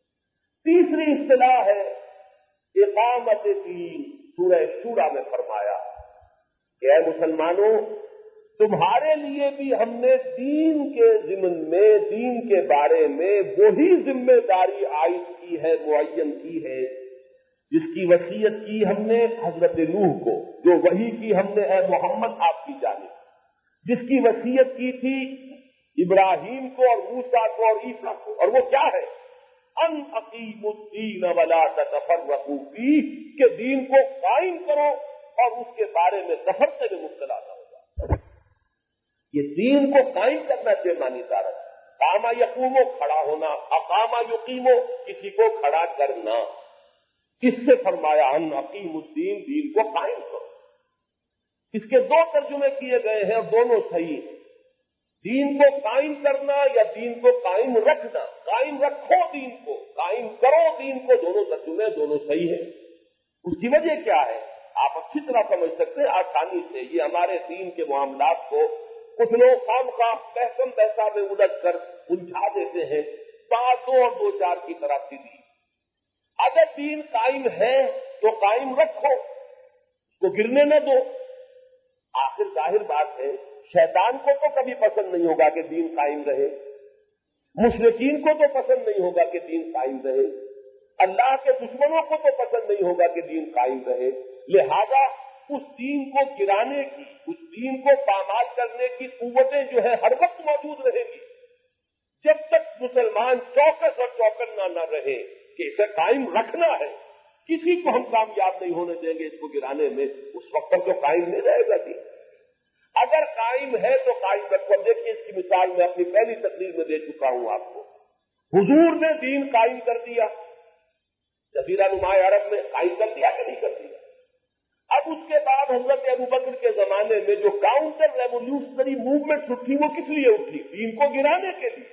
[SPEAKER 1] تیسری اصطلاح ہے اقامت دین۔ سورہ شورى میں فرمایا کہ اے مسلمانوں، تمہارے لیے بھی ہم نے دین کے ضمن میں، دین کے بارے میں وہی ذمہ داری عائد کی ہے، معین کی ہے، جس کی وصیت کی ہم نے حضرت نوح کو، جو وحی کی ہم نے اے محمد آپ کی جانب، جس کی وصیت کی تھی ابراہیم کو اور موسیٰ کو اور عیسیٰ کو، اور وہ کیا ہے؟ ان اقیموا الدین ولا تتفرقوا فیہ، کہ دین کو قائم کرو اور اس کے بارے میں تفرقے میں مبتلا نہ ہو جاؤ۔ یہ دین کو قائم کرنا سے معنی دار ہے۔ قام یقوم، کھڑا ہونا، اقام یقیم، کسی کو کھڑا کرنا۔ اس سے فرمایا ان اقیم الدین، دین کو قائم کرو۔ اس کے دو ترجمے کیے گئے ہیں اور دونوں صحیح ہیں۔ دین کو قائم کرنا یا دین کو قائم رکھنا، قائم رکھو دین کو، قائم کرو دین کو، دونوں ترجمے دونوں صحیح ہیں۔ اس کی وجہ کیا ہے آپ اچھی طرح سمجھ سکتے ہیں آسانی سے۔ یہ ہمارے دین کے معاملات کو کچھ لوگ خام خواہ بحثم بحثا میں الجھ کر الجھا دیتے ہیں، بات دو اور دو چار کی طرح سیدھی۔ اگر دین قائم ہے تو قائم رکھو، اس کو گرنے نہ دو۔ آخر ظاہر بات ہے شیطان کو تو کبھی پسند نہیں ہوگا کہ دین قائم رہے، مشرکین کو تو پسند نہیں ہوگا کہ دین قائم رہے، اللہ کے دشمنوں کو تو پسند نہیں ہوگا کہ دین قائم رہے۔ لہذا اس دین کو گرانے کی، اس دین کو پامال کرنے کی قوتیں جو ہے ہر وقت موجود رہیں گی، جب تک مسلمان چوکس اور چوکنا نہ رہے کہ اسے قائم رکھنا ہے۔ کسی کو ہم کامیاب نہیں ہونے دیں گے اس کو گرانے میں، اس وقت تک تو قائم نہیں رہے گا دین۔ اگر قائم ہے تو قائم رکھو۔ دیکھیے اس کی مثال میں اپنی پہلی تقریر میں دے چکا ہوں آپ کو۔ حضور نے دین قائم کر دیا، جزیرہ نماء عرب میں قائم کر دیا کہ نہیں کر دیا؟ اب اس کے بعد حضرت ابوبکر کے زمانے میں جو کاؤنٹر ریولیوشنری موومنٹ اٹھی وہ کس لیے اٹھی؟ دین کو گرانے کے لیے۔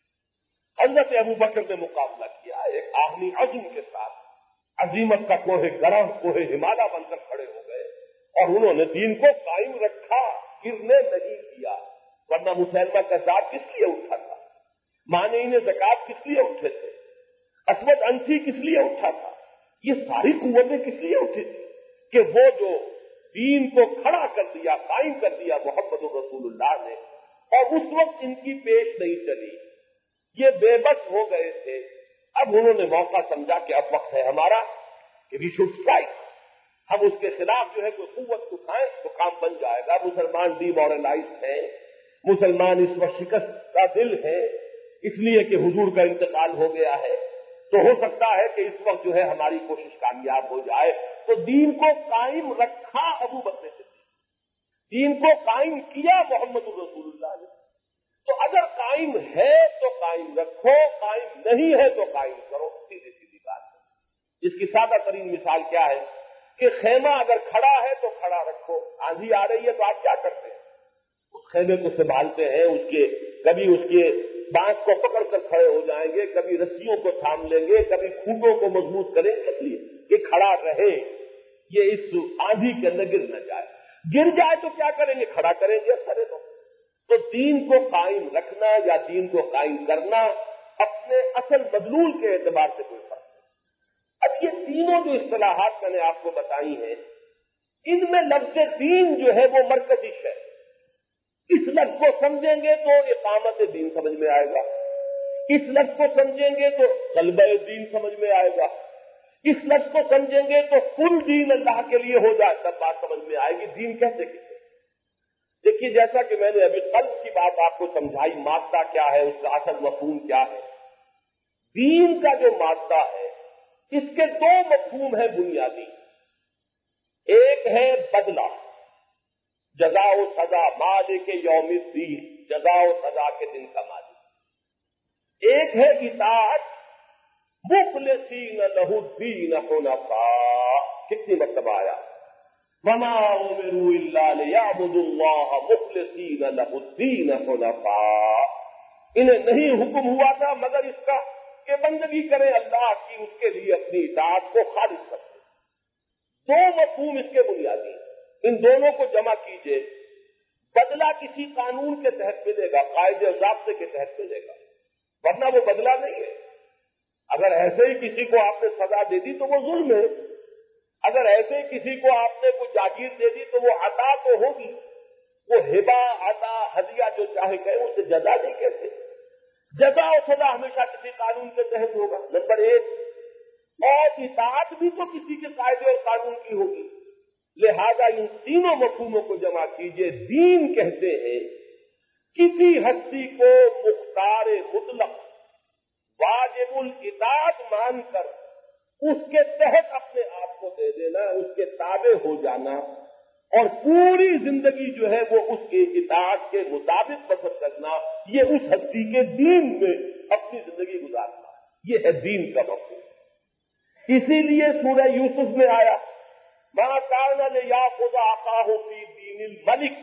[SPEAKER 1] حضرت ابوبکر نے مقابلہ کیا ایک آہنی عزم کے ساتھ، عزیمت کا کوہ گراں، کوہ ہمالیہ بن کر کھڑے ہو گئے اور انہوں نے دین کو قائم رکھا، گرنے نہیں دیا۔ ورنہ مسلمہ کذاب کس لیے اٹھا تھا؟ مانعین زکات کس لیے اٹھے تھے؟ اسود انسی کس لیے اٹھا تھا؟ یہ ساری قوتیں کس لیے اٹھی تھی؟ کہ وہ جو دین کو کھڑا کر دیا، قائم کر دیا محمد رسول اللہ نے، اور اس وقت ان کی پیش نہیں چلی، یہ بے بس ہو گئے تھے۔ اب انہوں نے موقع سمجھا کہ اب وقت ہے ہمارا کہ وی شوڈ اسٹرائک، ہم اس کے خلاف جو ہے کوئی قوت اٹھائیں تو کام بن جائے گا۔ مسلمان ڈی مورلائزڈ ہیں، مسلمان اس وقت شکست کا دل ہے، اس لیے کہ حضور کا انتقال ہو گیا ہے، تو ہو سکتا ہے کہ اس وقت جو ہے ہماری کوشش کامیاب ہو جائے۔ تو دین کو قائم رکھا ابو بکر صدیق، دین کو قائم کیا محمد رسول اللہ نے۔ تو اگر قائم ہے تو قائم رکھو، قائم نہیں ہے تو قائم کرو، سیدھی سیدھی بات ہے۔ اس کی سادہ ترین مثال کیا ہے کہ خیمہ اگر کھڑا ہے تو کھڑا رکھو، آندھی آ رہی ہے تو آپ کیا کرتے ہیں؟ اس خیمے کو سنبھالتے ہیں، اس کے کبھی اس کے بانس کو پکڑ کر کھڑے ہو جائیں گے، کبھی رسیوں کو تھام لیں گے، کبھی کھوٹوں کو مضبوط کریں گے، اس لیے کہ کھڑا رہے، یہ اس آندھی کے اندر گر نہ جائے۔ گر جائے تو کیا کریں گے؟ کھڑا کریں گے سرے تو۔ تو دین کو قائم رکھنا یا دین کو قائم کرنا اپنے اصل مدلول کے اعتبار سے کوئی فرق نہیں۔ اب یہ تینوں جو اصطلاحات میں نے آپ کو بتائی ہیں، ان میں لفظ دین جو ہے وہ مرکزی ہے۔ اس لفظ کو سمجھیں گے تو اقامت دین سمجھ میں آئے گا، اس لفظ کو سمجھیں گے تو غلبہ دین سمجھ میں آئے گا، اس لفظ کو سمجھیں گے تو کل دین اللہ کے لیے ہو جائے، تب بات سمجھ میں آئے گی دین کہتے کسے۔ دیکھیے جیسا کہ میں نے ابھی قلب کی بات آپ کو سمجھائی، مادہ کیا ہے، اس کا اصل مفہوم کیا ہے۔ دین کا جو مادہ ہے اس کے دو مفہوم ہیں بنیادی۔ ایک ہے بدلہ، جزا و سزا، مالک یوم الدین، جزا و سزا کے دن کا مالک۔ ایک ہے اطاعت، مخلصین لہ الدین حنفاء۔ کتنی مرتبہ آیا، وما امروا الا لیعبدوا اللہ مخلصین لہ الدین حنفاء۔ انہیں نہیں حکم ہوا تھا مگر اس کا کہ بندگی کریں اللہ کی، اس کے لیے اپنی اطاعت کو خالص کریں۔ دو مفہوم اس کے بنیادی، ان دونوں کو جمع کیجئے۔ بدلہ کسی قانون کے تحت ملے گا، قاعدے و ضابطے کے تحت ملے گا، ورنہ وہ بدلہ نہیں ہے۔ اگر ایسے ہی کسی کو آپ نے سزا دے دی تو وہ ظلم ہے، اگر ایسے ہی کسی کو آپ نے کوئی جاگیر دے دی تو وہ عطا تو ہوگی، وہ ہبہ عطا ہدیہ جو چاہے کہے اسے جزا نہیں کہتے۔ جزا و سزا ہمیشہ کسی قانون کے تحت ہوگا، نمبر ایک، اور اطاعت بھی تو کسی کے قاعدے اور قانون کی ہوگی۔ لہذا ان تینوں مفہوموں کو جمع کیجئے۔ دین کہتے ہیں کسی ہستی کو مختار مطلق واجب الاطاعت مان کر اس کے تحت اپنے آپ کو دے دینا، اس کے تابع ہو جانا، اور پوری زندگی جو ہے وہ اس کے اطاعت کے مطابق بسر کرنا، یہ اس ہستی کے دین میں اپنی زندگی گزارنا، یہ ہے دین کا مفہوم۔ اسی لیے سورہ یوسف میں آیا مَا كَانَ لِيَأْخُذَ أَخَاهُ فِي دِينِ الْمَلِكِ۔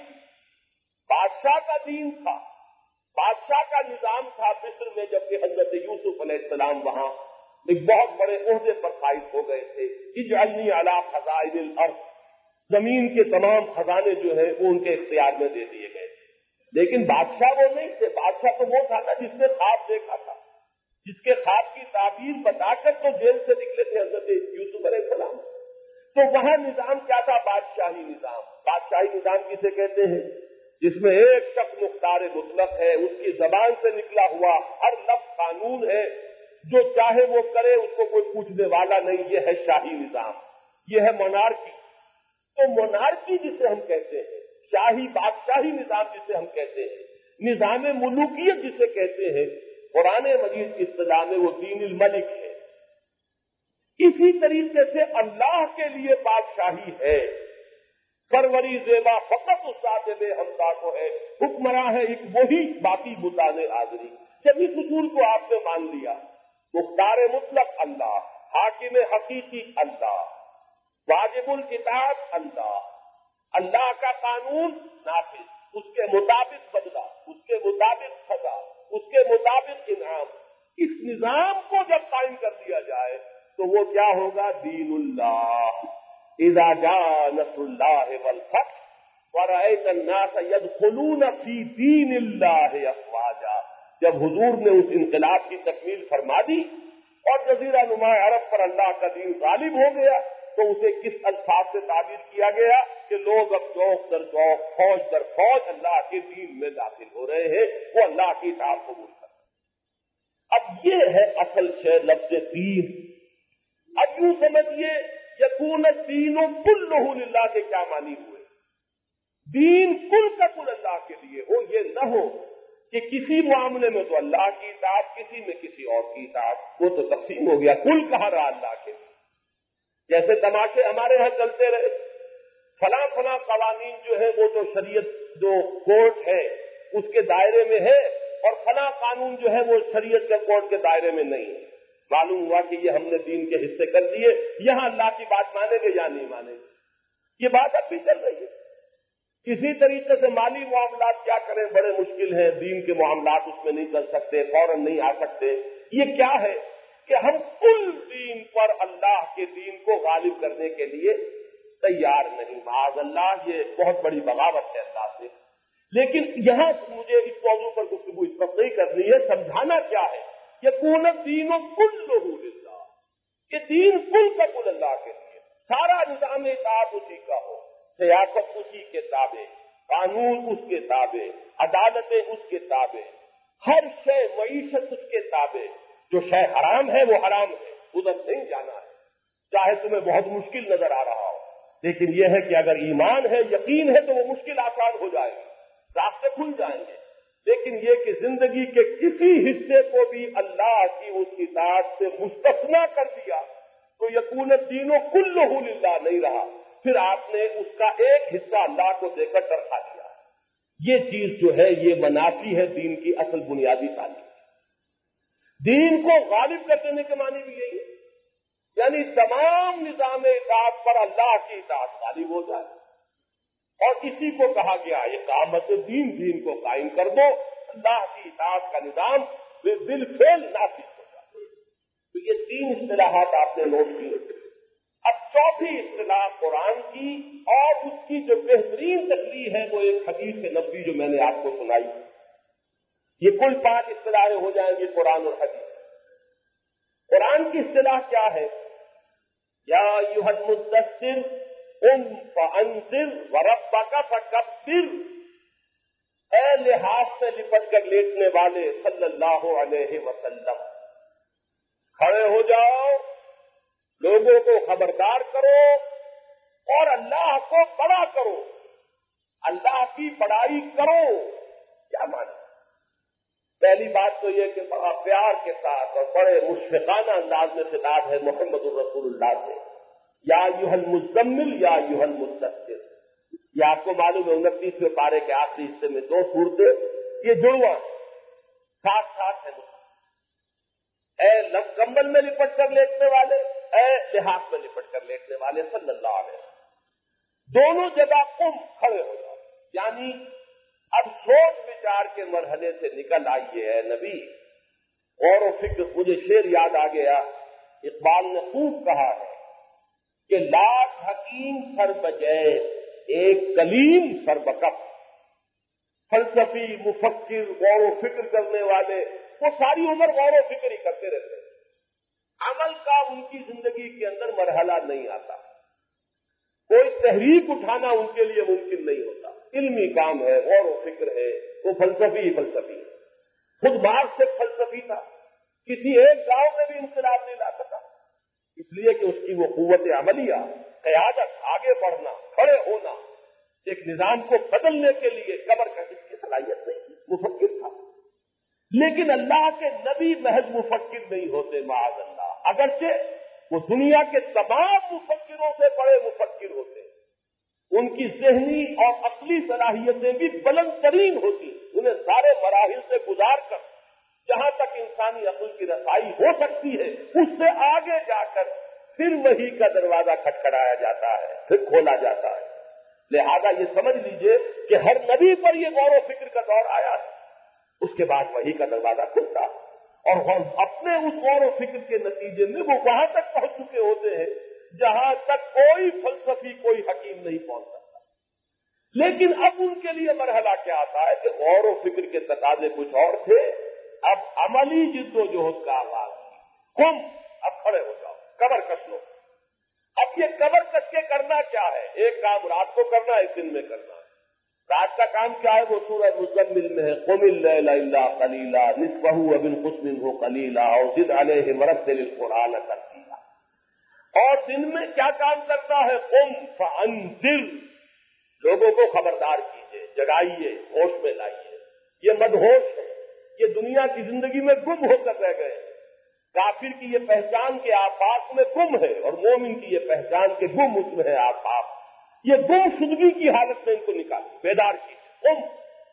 [SPEAKER 1] بادشاہ کا دین تھا، بادشاہ کا نظام تھا مصر میں، جبکہ حضرت یوسف علیہ السلام وہاں ایک بہت بڑے عہدے پر فائز ہو گئے تھے۔ اجعلنی علی خزائن الارض، زمین کے تمام خزانے جو ہیں وہ ان کے اختیار میں دے دیے گئے تھے، لیکن بادشاہ وہ نہیں تھے۔ بادشاہ تو وہ تھا نا جس نے خواب دیکھا تھا، جس کے خواب کی تعبیر بتا کر تو جیل سے نکلے تھے حضرت یوسف علیہ السلام۔ تو وہاں نظام کیا تھا؟ بادشاہی نظام۔ بادشاہی نظام کسے کہتے ہیں؟ جس میں ایک شخص مختار مطلق ہے، اس کی زبان سے نکلا ہوا ہر لفظ قانون ہے، جو چاہے وہ کرے، اس کو کوئی پوچھنے والا نہیں۔ یہ ہے شاہی نظام، یہ ہے مونارکی۔ تو مونارکی جسے ہم کہتے ہیں، شاہی بادشاہی نظام جسے ہم کہتے ہیں، نظام ملوکیت جسے کہتے ہیں، قرآن مجید کی اصطلاح میں وہ دین الملک ہے۔ اسی طریقے سے اللہ کے لیے بادشاہی ہے، سروری زیبا فقط اس ذات بے حمدہ کو ہے، حکمراں ہے ایک وہی، باقی بتانے حاضری۔ جب اس اصول کو آپ نے مان لیا، مختار مطلق اللہ، حاکم حقیقی اللہ، واجب الاطاعت اللہ، اللہ کا قانون نافذ، اس کے مطابق بدلہ، اس کے مطابق سزا، اس کے مطابق انعام، اس نظام کو جب قائم کر دیا جائے تو وہ کیا ہوگا؟ دین اللہ۔ اذا جاء نصر اللہ والفتح ورأیت الناس يدخلون فی دین اللہ افواجا۔ جب حضور نے اس انقلاب کی تکمیل فرما دی اور جزیرہ نما عرب پر اللہ کا دین غالب ہو گیا، تو اسے کس الفاظ سے تعبیر کیا گیا کہ لوگ اب چوک در چوک، فوج در فوج اللہ کے دین میں داخل ہو رہے ہیں، وہ اللہ کی اطاعت قبول کرتے ہیں۔ اب یہ ہے اصل شے لفظ دین۔ اب یوں سمجھیے یکون الدین کلہ للہ کے کیا معنی ہوئے؟ دین کل کا کل اللہ کے لیے ہو، یہ نہ ہو کہ کسی معاملے میں تو اللہ کی اطاعت، کسی میں کسی اور کی اطاعت، وہ تو تقسیم ہو گیا۔ کل کہاں رہا اللہ کے لیے؟ جیسے تماشے ہمارے ہاں چلتے رہے، فلاں فلاں قوانین جو ہے وہ تو شریعت جو کورٹ ہے اس کے دائرے میں ہے، اور فلاں قانون جو ہے وہ شریعت کے کورٹ کے دائرے میں نہیں ہے۔ معلوم ہوا کہ یہ ہم نے دین کے حصے کر دیے، یہاں اللہ کی بات مانیں گے یا نہیں مانیں گے؟ یہ بات اب بھی چل رہی ہے۔ اسی طریقے سے مالی معاملات کیا کریں، بڑے مشکل ہیں، دین کے معاملات اس میں نہیں چل سکتے، فوراً نہیں آ سکتے۔ یہ کیا ہے کہ ہم کل دین پر اللہ کے دین کو غالب کرنے کے لیے تیار نہیں۔ معاذ اللہ، یہ بہت بڑی بغاوت ہے اللہ سے۔ لیکن یہاں مجھے اس موضوع پر گفتگو اس وقت نہیں کرنی ہے، سمجھانا کیا ہے؟ یکون الدین کلہ للہ، کہ دین کل کا کل اللہ کے لیے، سارا نظام اطاعت اسی کا ہو، سیاست اسی کے تابع، قانون اس کے تابع، عدالتیں اس کے تابع، ہر شے معیشت اس کے تابع، جو شے حرام ہے وہ حرام ہے، ادھر نہیں جانا ہے۔ چاہے تمہیں بہت مشکل نظر آ رہا ہو، لیکن یہ ہے کہ اگر ایمان ہے، یقین ہے، تو وہ مشکل آسان ہو جائے گی، راستے کھل جائیں گے۔ لیکن یہ کہ زندگی کے کسی حصے کو بھی اللہ کی اس اطاعت سے مستثنا کر دیا تو یکون الدین کلہ للہ نہیں رہا، پھر آپ نے اس کا ایک حصہ اللہ کو دے کر ترخا دیا۔ یہ چیز جو ہے یہ منافی ہے دین کی اصل بنیادی تعلیم۔ دین کو غالب کر دینے کے معنی بھی یہی ہے، یعنی تمام نظام اطاعت پر اللہ کی اطاعت غالب ہو جائے، اور اسی کو کہا گیا اقامت دین، دین کو قائم کر دو، اللہ کی اطاعت کا نظام بالفعل نافذ ہو جائے۔ تو یہ تین اصطلاحات آپ نے نوٹ کی۔ اب چوتھی اصطلاح قرآن کی، اور اس کی جو بہترین تشریح ہے وہ ایک حدیث نبوی جو میں نے آپ کو سنائی۔ یہ کل پانچ اصطلاحیں ہو جائیں گی قرآن اور حدیث۔ قرآن کی اصطلاح کیا ہے؟ یا ایھا المدثر قم فانذر وربک فکبر، اے لحاظ سے لپٹ کر لیٹنے والے صلی اللہ علیہ وسلم، کھڑے ہو جاؤ، لوگوں کو خبردار کرو اور اللہ کو بڑا کرو، اللہ کی بڑائی کرو۔ کیا معنی؟ پہلی بات تو یہ کہ بڑا پیار کے ساتھ اور بڑے مشفقانہ انداز میں خطاب ہے محمد الرسول اللہ سے، یا ایھا المزمل یا ایھا المدثر۔ یہ آپ کو معلوم ہے انتیسویں پارے کے آخری حصے میں دو صورتیں یہ جڑواں ساتھ ساتھ ہیں، اے کمبل میں لپٹ کر لیٹنے والے، اے لحاف میں لپٹ کر لیٹنے والے صلی اللہ علیہ وسلم، دونوں جگہ قم، کھڑے ہو جاؤ، یعنی اب سوچ وچار کے مرحلے سے نکل آئیے اے نبی۔ غور و فکر، مجھے شعر یاد آ گیا، اقبال نے خوب کہا ہے کہ لاکھ حکیم سر بجے ایک کلیم سر بکف، فلسفی، مفکر، غور و فکر کرنے والے وہ ساری عمر غور و فکر ہی کرتے رہتے ہیں، عمل کا ان کی زندگی کے اندر مرحلہ نہیں آتا، کوئی تحریک اٹھانا ان کے لیے ممکن نہیں ہوتا، علمی کام ہے، غور و فکر ہے، وہ فلسفی ہی فلسفی ہے۔ خود مارکس ایک فلسفی تھا، کسی ایک گاؤں میں بھی انقلاب نہیں لا سکا، اس لیے کہ اس کی وہ قوت عملیہ، قیادت، آگے بڑھنا، کھڑے ہونا، ایک نظام کو بدلنے کے لیے کمر کس کی صلاحیت نہیں تھی، مفکر تھا۔ لیکن اللہ کے نبی محض مفکر نہیں ہوتے معاذ اللہ، اگرچہ وہ دنیا کے تمام مفکروں سے بڑے مفکر ہوتے ہیں، ان کی ذہنی اور عقلی صلاحیتیں بھی بلند ترین ہوتی، انہیں سارے مراحل سے گزار کر جہاں تک انسانی عقل کی رسائی ہو سکتی ہے اس سے آگے جا کر پھر وحی کا دروازہ کھٹکھٹایا جاتا ہے، پھر کھولا جاتا ہے۔ لہذا یہ سمجھ لیجئے کہ ہر نبی پر یہ غور و فکر کا دور آیا ہے، اس کے بعد وحی کا دروازہ کھلتا ہے، اور ہم اپنے اس غور و فکر کے نتیجے میں وہ وہاں تک پہنچ چکے ہوتے ہیں جہاں تک کوئی فلسفی، کوئی حکیم نہیں پہنچ سکتا۔ لیکن اب ان کے لیے مرحلہ کیا آتا ہے کہ غور و فکر کے تقاضے کچھ اور تھے، اب عملی جد و جہد کا آغاز کی، ہم اب کھڑے ہو جاؤ، کمر کس لو۔ اب یہ کمر کس کے کرنا کیا ہے؟ ایک کام رات کو کرنا ہے، ایک دن میں کرنا ہے۔ رات کا کام کیا ہے؟ وہ سورہ مزمل میں ہے، قم اللیل الا قلیلا نصفہ او انقص منہ قلیلا او زد علیہ ورتل القرآن ترتیلا۔ اور دن میں کیا کام کرتا ہے؟ قم فانذر، لوگوں کو خبردار کیجئے، جگائیے، ہوش میں لائیے۔ یہ مدہوش ہے، یہ دنیا کی زندگی میں گم ہو کر رہ گئے ہیں، کافر کی یہ پہچان کے آفاق میں گم ہے، اور مومن کی یہ پہچان کے گم اس میں ہے آفاق، یہ گم شدگی کی حالت میں ان کو نکالیں، بیدار کیجئے، قم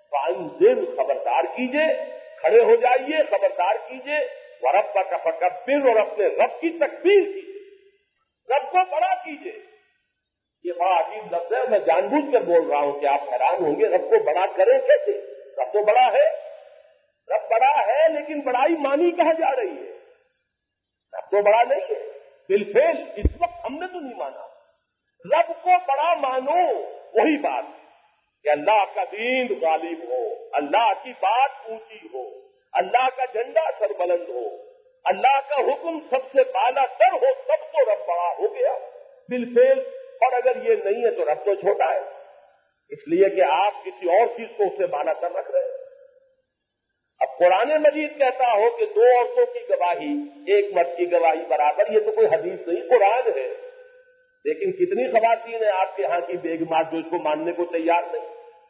[SPEAKER 1] فانذر، خبردار کیجئے، کھڑے ہو جائیے، خبردار کیجئے، وربک فکبر، اور اپنے رب کی تکبیر کیجئے، رب کو بڑا کیجئے۔ یہ بڑا عجیب لفظ ہے، میں جان بوجھ کر بول رہا ہوں کہ آپ حیران ہوں گے، رب کو بڑا کریں کیسے؟ رب تو بڑا ہے، رب بڑا ہے، لیکن بڑائی مانی کہاں جا رہی ہے؟ رب تو بڑا نہیں ہے، بالفعل اس وقت ہم نے تو نہیں مانا۔ رب کو بڑا مانو، وہی بات کہ اللہ کا دین غالب ہو، اللہ کی بات اونچی ہو، اللہ کا جھنڈا سربلند ہو، اللہ کا حکم سب سے بالا تر ہو، تب تو رب بڑا ہو گیا بالفعل۔ اور اگر یہ نہیں ہے تو رب تو چھوٹا ہے، اس لیے کہ آپ کسی اور چیز کو اس سے بالا تر رکھ رہے ہیں۔ اب قرآن مجید کہتا ہو کہ دو عورتوں کی گواہی ایک مرد کی گواہی برابر، یہ تو کوئی حدیث نہیں، قرآن ہے. لیکن کتنی خواتین ہیں آپ کے ہاں کی بیگمات جو اس کو ماننے کو تیار نہیں.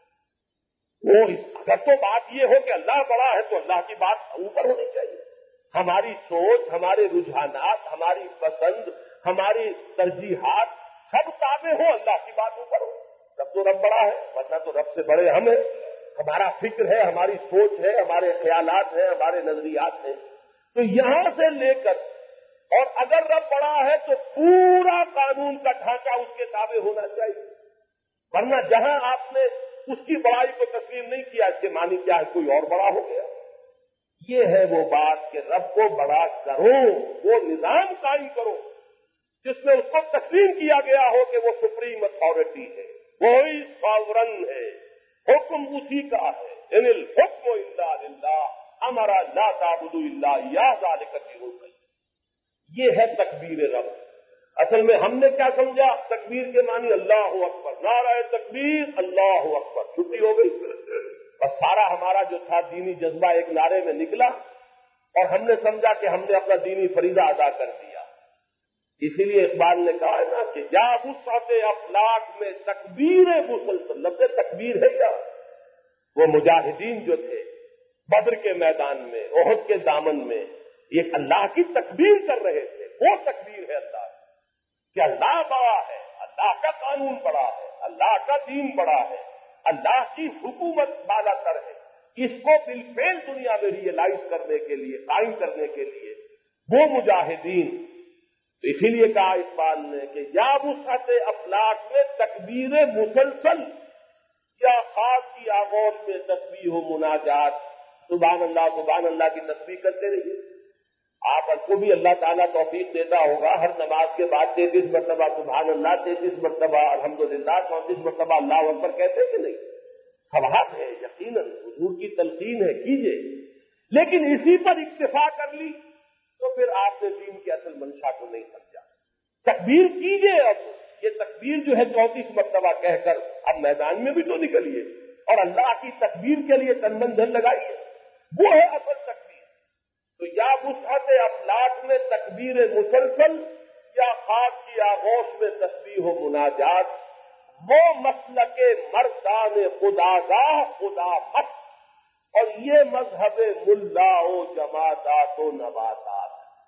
[SPEAKER 1] وہ اگر تو بات یہ ہو کہ اللہ بڑا ہے تو اللہ کی بات اوپر ہونی چاہیے. ہماری سوچ، ہمارے رجحانات، ہماری پسند، ہماری ترجیحات سب تابع ہو، اللہ کی بات اوپر ہو، تب تو رب بڑا ہے. ورنہ تو رب سے بڑے ہم ہیں. ہمارا فکر ہے، ہماری سوچ ہے، ہمارے خیالات ہیں، ہمارے نظریات ہیں. تو یہاں سے لے کر اور اگر رب بڑا ہے تو پورا قانون کا ڈھانچہ اس کے تابع ہونا چاہیے. ورنہ جہاں آپ نے اس کی بڑائی کو تسلیم نہیں کیا، اس کے معنی کیا ہے کوئی اور بڑا ہو گیا. یہ ہے وہ بات کہ رب کو بڑا کرو، وہ نظام قائم کرو جس میں اس کو تسلیم کیا گیا ہو کہ وہ سپریم اتھارٹی ہے، وہی ساورن ہے، حکم اسی کا ہے. ان الحکم الا للہ امر لا تعبدوا الا اياه ذلك الدين القيم. یہ ہے تکبیر رب. اصل میں ہم نے کیا سمجھا؟ تکبیر کے معنی اللہ اکبر، نعرہ تکبیر، اللہ اکبر، چھٹی ہو گئی. بس سارا ہمارا جو تھا دینی جذبہ ایک نعرے میں نکلا اور ہم نے سمجھا کہ ہم نے اپنا دینی فریضہ ادا کر دیا. اسی لیے اقبال نے کہا ہے نا کہ یا وسعت افلاک میں تکبیر مسلسل. لفظ تکبیر ہے کیا؟ وہ مجاہدین جو تھے بدر کے میدان میں، احد کے دامن میں، ایک اللہ کی تکبیر کر رہے تھے. وہ تکبیر ہے اللہ کہ اللہ بڑا ہے، اللہ کا قانون بڑا ہے، اللہ کا دین بڑا ہے، اللہ کی حکومت بالا تر ہے. اس کو بالفعل دنیا میں ریئلائز کرنے کے لیے، قائم کرنے کے لیے وہ مجاہدین. تو اسی لیے کہا اقبال نے کہ یا وسعت افلاک میں تکبیر مسلسل، یا خاص کی آغوش میں تسبیح و مناجات. سبحان اللہ سبحان اللہ کی تسبیح کرتے رہیے. آپ کو بھی اللہ تعالیٰ توفیق دیتا ہوگا ہر نماز کے بعد تینتیس مرتبہ سبحان اللہ، تینتیس مرتبہ الحمدللہ، چونتیس مرتبہ اللہ اکبر کہتے کہ نہیں؟ ثواب ہے، یقیناً حضور کی تلقین ہے، کیجیے. لیکن اسی پر اکتفا کر لی تو پھر آپ نے دین کی اصل منشا کو نہیں سمجھا. تکبیر کیجیے. اب یہ تکبیر جو ہے چونتیس مرتبہ کہہ کر اب میدان میں بھی تو نکلیے اور اللہ کی تکبیر کے لیے تن من دھن لگائیے. وہ ہے اصل تکبیر. تو یا وسعت افلاک میں تکبیر مسلسل، یا خاک کی آغوش میں تسبیح و مناجات. وہ مسلک مردان خداگاہ خدا مست، اور یہ مذہب ملا و جماعتات و نباتات.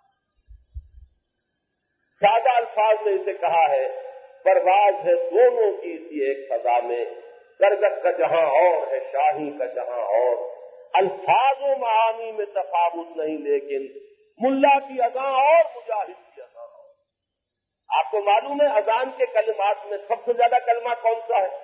[SPEAKER 1] سادہ الفاظ میں اسے کہا ہے پرواز ہے دونوں کی اسی ایک فضا میں، کرگت کا جہاں اور ہے شاہی کا جہاں اور. الفاظ و معانی میں تفاوت نہیں، لیکن ملا کی اذان اور مجاہد کی اذان اور. آپ کو معلوم ہے اذان کے کلمات میں سب سے زیادہ کلمہ کون سا ہے؟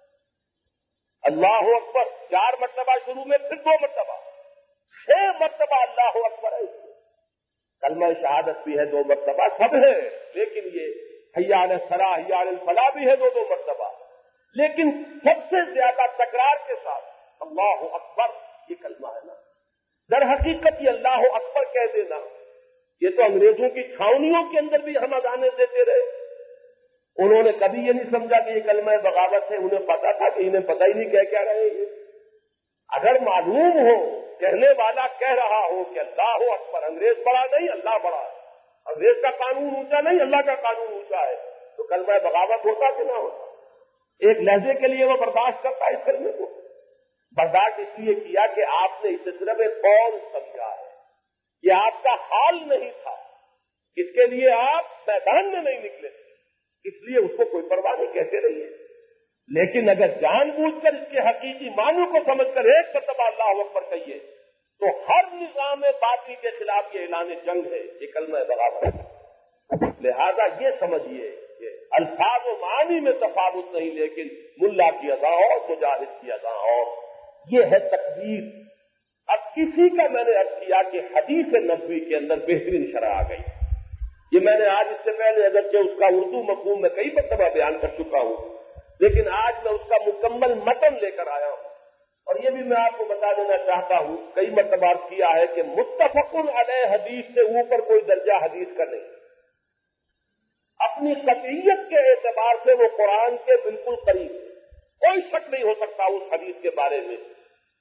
[SPEAKER 1] اللہ اکبر. چار مرتبہ شروع میں، پھر دو مرتبہ، چھ مرتبہ اللہ اکبر ہے. کلمہ شہادت بھی ہے دو مرتبہ، سب ہے. لیکن یہ حی علی الصلاۃ حی علی الفلاح بھی ہے دو دو مرتبہ. لیکن سب سے زیادہ تکرار کے ساتھ اللہ اکبر یہ کلمہ ہے نا. در حقیقت یہ اللہ اکبر کہہ دینا، یہ تو انگریزوں کی چھاؤنیوں کے اندر بھی ہم اذانیں دیتے رہے. انہوں نے کبھی یہ نہیں سمجھا کہ یہ کلمہ بغاوت ہے. انہیں پتا تھا کہ انہیں پتہ ہی نہیں کہہ کیا رہے ہیں. اگر معلوم ہو، کہنے والا کہہ رہا ہو کہ اللہ اکبر، انگریز بڑا نہیں اللہ بڑا ہے، انگریز کا قانون اونچا نہیں اللہ کا قانون اونچا ہے، تو کلمہ بغاوت ہوتا کہ نہ ہوتا؟ ایک لہجے کے لیے وہ برداشت کرتا ہے اس کلمے کو. برداشت اس لیے کیا کہ آپ نے اسے صرف ایک قول سمجھا ہے، یہ آپ کا حال نہیں تھا، اس کے لیے آپ میدان میں نہیں نکلے تھے، اس لیے اس کو کوئی پرواہ نہیں کہتے رہیے. لیکن اگر جان بوجھ کر اس کے حقیقی معنی کو سمجھ کر ایک مرتبہ اللہ اکبر کہیے تو ہر نظام باطل کے خلاف یہ اعلان جنگ ہے، یہ کلمہ بغاوت ہے. لہذا یہ سمجھیے کہ الفاظ و معنی میں تفاوت نہیں، لیکن ملا کی ادا اور مجاہد کی ادا اور. یہ ہے تکبیر. اب کسی کا میں نے عرض کیا کہ حدیث نبوی کے اندر بہترین شرح آ گئی. یہ میں نے آج اس سے پہلے اگرچہ اس کا اردو مفہوم میں کئی مرتبہ بیان کر چکا ہوں، لیکن آج میں اس کا مکمل متن لے کر آیا ہوں. اور یہ بھی میں آپ کو بتا دینا چاہتا ہوں، کئی مرتبہ عرض کیا ہے کہ متفق علیہ حدیث سے اوپر کوئی درجہ حدیث کا نہیں. اپنی قطعیت کے اعتبار سے وہ قرآن کے بالکل قریب ہے، کوئی شک نہیں ہو سکتا اس حدیث کے بارے میں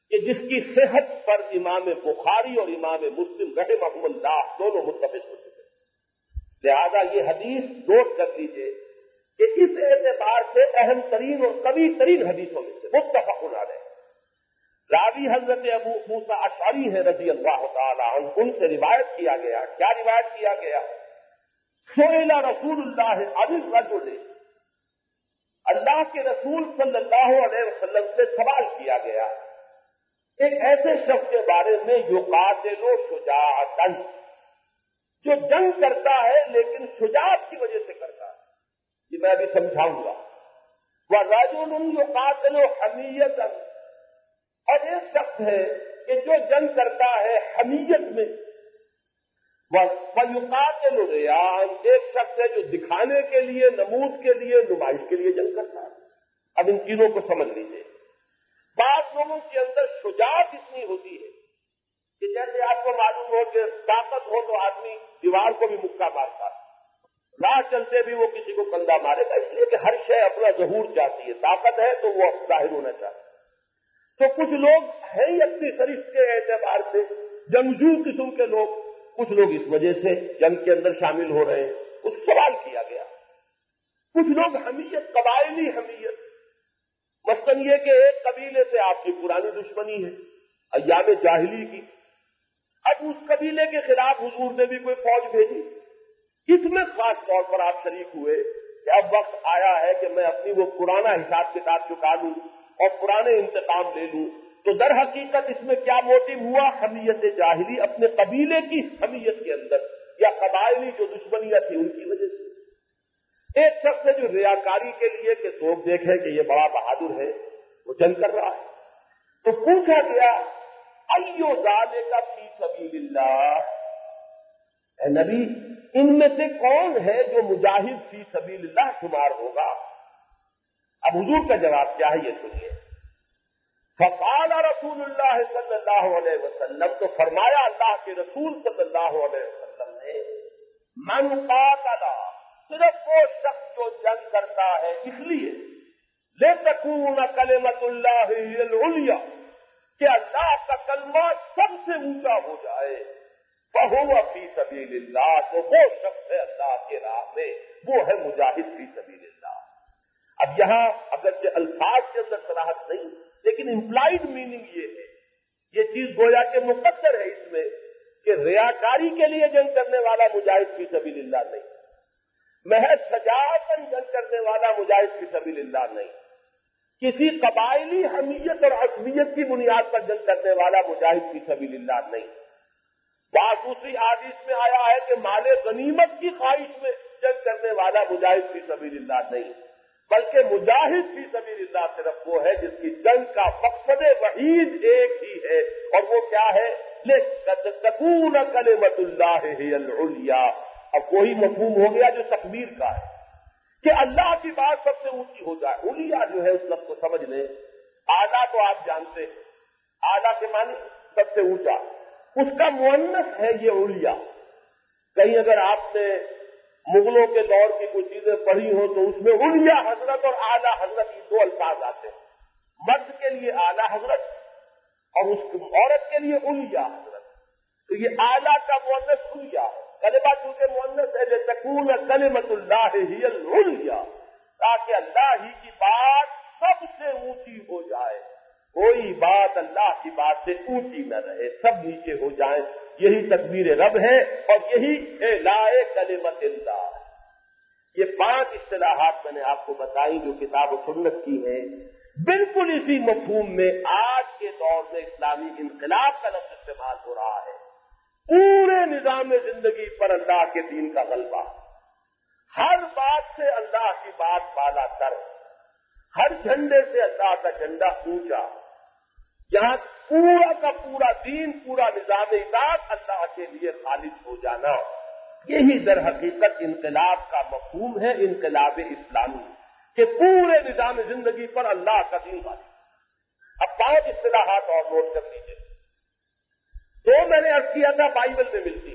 [SPEAKER 1] کہ جس کی صحت پر امام بخاری اور امام مسلم رحمہم اللہ دونوں متفق ہو چکے. لہذا یہ حدیث نوٹ کر لیجیے کہ اس اعتبار سے اہم ترین اور قوی ترین حدیثوں میں سے متفق علیہ. راوی حضرت ابو موسیٰ اشعری ہے رضی اللہ تعالی عنہ، ان سے روایت کیا گیا. کیا روایت کیا گیا؟ سئل رسول اللہ عن الرجل، اللہ کے رسول صلی اللہ علیہ وسلم سے سوال کیا گیا ایک ایسے شخص کے بارے میں یقاتل شجاعتاً، جو جنگ کرتا ہے لیکن شجاعت کی وجہ سے کرتا ہے. یہ میں ابھی سمجھاؤں گا. وَرَجُلٌ يُقَاتِلُ حَمِيَّةً، اور ایک شخص ہے کہ جو جنگ کرتا ہے حمیت میں. وَيُقَاتِلُ رِيَاءً، ایک شخص ہے جو دکھانے کے لیے، نمود کے لیے، نمائش کے لیے جنگ کرتا ہے. اب ان تینوں کو سمجھ لیجیے. بعض لوگوں کے اندر شجاعت اتنی ہوتی ہے کہ جیسے آپ کو معلوم ہو کہ طاقت ہو تو آدمی دیوار کو بھی مکہ مارتا ہے، راہ چلتے بھی وہ کسی کو کندھا مارے گا، اس لیے کہ ہر شے اپنا ظہور چاہتی ہے. طاقت ہے تو وہ ظاہر ہونا چاہتا ہے. تو کچھ لوگ ہیں ہی اپنی شریف کے اعتبار سے جنگجو قسم کے لوگ، کچھ لوگ اس وجہ سے جنگ کے اندر شامل ہو رہے ہیں. اس سوال کیا گیا. کچھ لوگ حمیت، قبائلی حمیت، مثلاً یہ کہ ایک قبیلے سے آپ کی پرانی دشمنی ہے ایام جاہلی کی، اب اس قبیلے کے خلاف حضور نے بھی کوئی فوج بھیجی. اس میں خاص طور پر آپ شریک ہوئے کہ اب وقت آیا ہے کہ میں اپنی وہ پرانا حساب کتاب چکا لوں اور پرانے انتقام لے لوں. تو در حقیقت اس میں کیا موٹیو ہوا؟ حمیت جاہلی، اپنے قبیلے کی حمیت کے اندر یا قبائلی جو دشمنیاں تھی ان کی وجہ سے. ایک شخص ہے جو ریاکاری کے لیے کہ لوگ دیکھیں کہ یہ بڑا بہادر ہے، وہ جنگ کر رہا ہے. تو پوچھا گیا ایو ذالک فی سبیل اللہ، اے نبی ان میں سے کون ہے جو مجاہد فی سبیل اللہ شمار ہوگا؟ اب حضور کا جواب کیا ہے یہ سنیے. فقال رسول اللہ صلی اللہ علیہ وسلم، تو فرمایا اللہ کے رسول صلی اللہ علیہ وسلم نے، من قاتل، صرف وہ شخص جو جنگ کرتا ہے اس لیے لتکون کلمۃ اللہ ہی العلیٰ، کہ اللہ کا کلمہ سب سے اونچا ہو جائے. فہو فی سبیل اللہ، تو وہ شخص ہے اللہ کے راہ میں، وہ ہے مجاہد فی سبیل اللہ. اب یہاں اگرچہ الفاظ کے اندر صراحت نہیں، لیکن امپلائڈ میننگ یہ ہے، یہ چیز گویا کہ مقدر ہے اس میں کہ ریاکاری کے لیے جنگ کرنے والا مجاہد فی سبیل اللہ نہیں، محض شجاعتاً جنگ کرنے والا مجاہد فی سبیل اللہ نہیں، کسی قبائلی حمیت اور عصبیت کی بنیاد پر جنگ کرنے والا مجاہد فی سبیل اللہ نہیں. بعض دوسری حدیث میں آیا ہے کہ مال غنیمت کی خواہش میں جنگ کرنے والا مجاہد فی سبیل اللہ نہیں، بلکہ مجاہد فی سبیل اللہ صرف وہ ہے جس کی جنگ کا مقصد وحید ایک ہی ہے، اور وہ کیا ہے؟ لتکون کلمۃ اللہ ہی العلیٰ. اب وہی مفہوم ہو گیا جو تکبیر کا ہے کہ اللہ کی بات سب سے اونچی ہو جائے. علیٰ جو ہے اس لفظ کو سمجھ لیں. اعلیٰ تو آپ جانتے ہیں، اعلیٰ کے معنی سب سے اونچا، اس کا مؤنث ہے یہ علیٰ. کہیں اگر آپ نے مغلوں کے دور کی کوئی چیزیں پڑھی ہوں تو اس میں علیٰ حضرت اور اعلیٰ حضرت یہ دو الفاظ آتے ہیں. مرد کے لیے اعلیٰ حضرت اور اس عورت کے لیے علیٰ حضرت. تو یہ اعلیٰ کا مؤنث علیٰ ہے. کلمہ چونکہ مؤنث ہے، لتکون کلمۃ اللہ ہی العلیٰ، تاکہ اللہ ہی کی بات سب سے اونچی ہو جائے. کوئی بات اللہ کی بات سے اونچی نہ رہے، سب نیچے ہو جائیں. یہی تکبیر رب ہے اور یہی اعلاء کلمۃ اللہ. یہ پانچ اصطلاحات میں نے آپ کو بتائی جو کتاب و سنت کی ہیں. بالکل اسی مفہوم میں آج کے دور میں اسلامی انقلاب کا لفظ استعمال ہو رہا ہے. پورے نظام زندگی پر اللہ کے دین کا غلبہ، ہر بات سے اللہ کی بات بالا تر، ہر جھنڈے سے اللہ کا جھنڈا اونچا. یہاں پورا کا پورا دین، پورا نظام اطاعت اللہ کے لیے خالص ہو جانا، یہی در حقیقت انقلاب کا مفہوم ہے. انقلاب اسلامی کہ پورے نظام زندگی پر اللہ کا دین غالب. اب پانچ اصطلاحات اور نوٹ کر لیجیے. دو میں نے عرض کیا تھا بائبل میں ملتی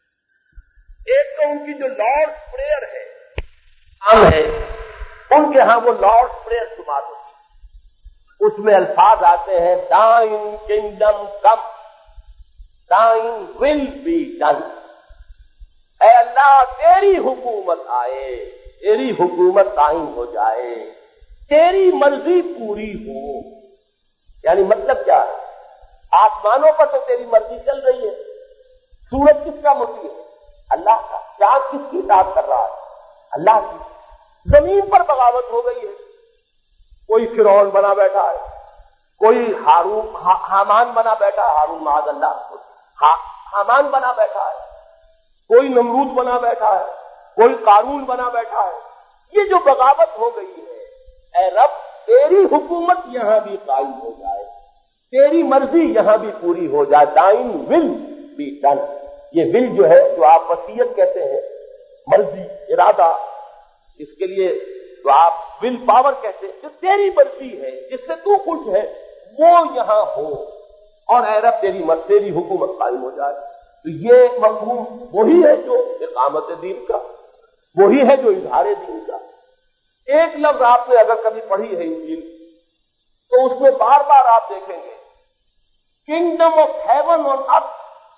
[SPEAKER 1] ہے. ایک تو ان کی جو لارڈ پریئر ہے عام ہے، ان کے ہاں وہ لارڈ پریئر شمار ہوتی ہے. اس میں الفاظ آتے ہیں thine kingdom come, thine will be done. اے اللہ تیری حکومت آئے، تیری حکومت قائم ہو جائے، تیری مرضی پوری ہو. یعنی مطلب کیا ہے؟ آسمانوں پر تو تیری مرضی چل رہی ہے، سورج کس کا مطیع ہے؟ اللہ کا. چاند کس کی اطاعت کر رہا ہے؟ اللہ کی. زمین پر بغاوت ہو گئی ہے، کوئی فرعون بنا بیٹھا ہے، کوئی ہارون حامان بنا بیٹھا ہے، ہارون معاذ اللہ حامان بنا بیٹھا ہے، کوئی نمرود بنا بیٹھا ہے، کوئی قارون بنا بیٹھا ہے. یہ جو بغاوت ہو گئی ہے، اے رب تیری حکومت یہاں بھی قائم ہو جائے، تیری مرضی یہاں بھی پوری ہو جائے. thine will be done. یہ ول جو ہے، جو آپ وصیت کہتے ہیں، مرضی، ارادہ، اس کے لیے جو آپ ول پاور کہتے ہیں، جو تیری مرضی ہے، جس سے تو خوش ہے، وہ یہاں ہو، اور اے رب تیری مرضی، تیری حکومت قائم ہو جائے. تو یہ مفہوم وہی ہے جو اقامت دین کا، وہی ہے جو اظہار دین کا. ایک لفظ آپ نے اگر کبھی پڑھی ہے انجیل تو اس میں بار بار آپ دیکھیں گے kingdom of heaven on earth,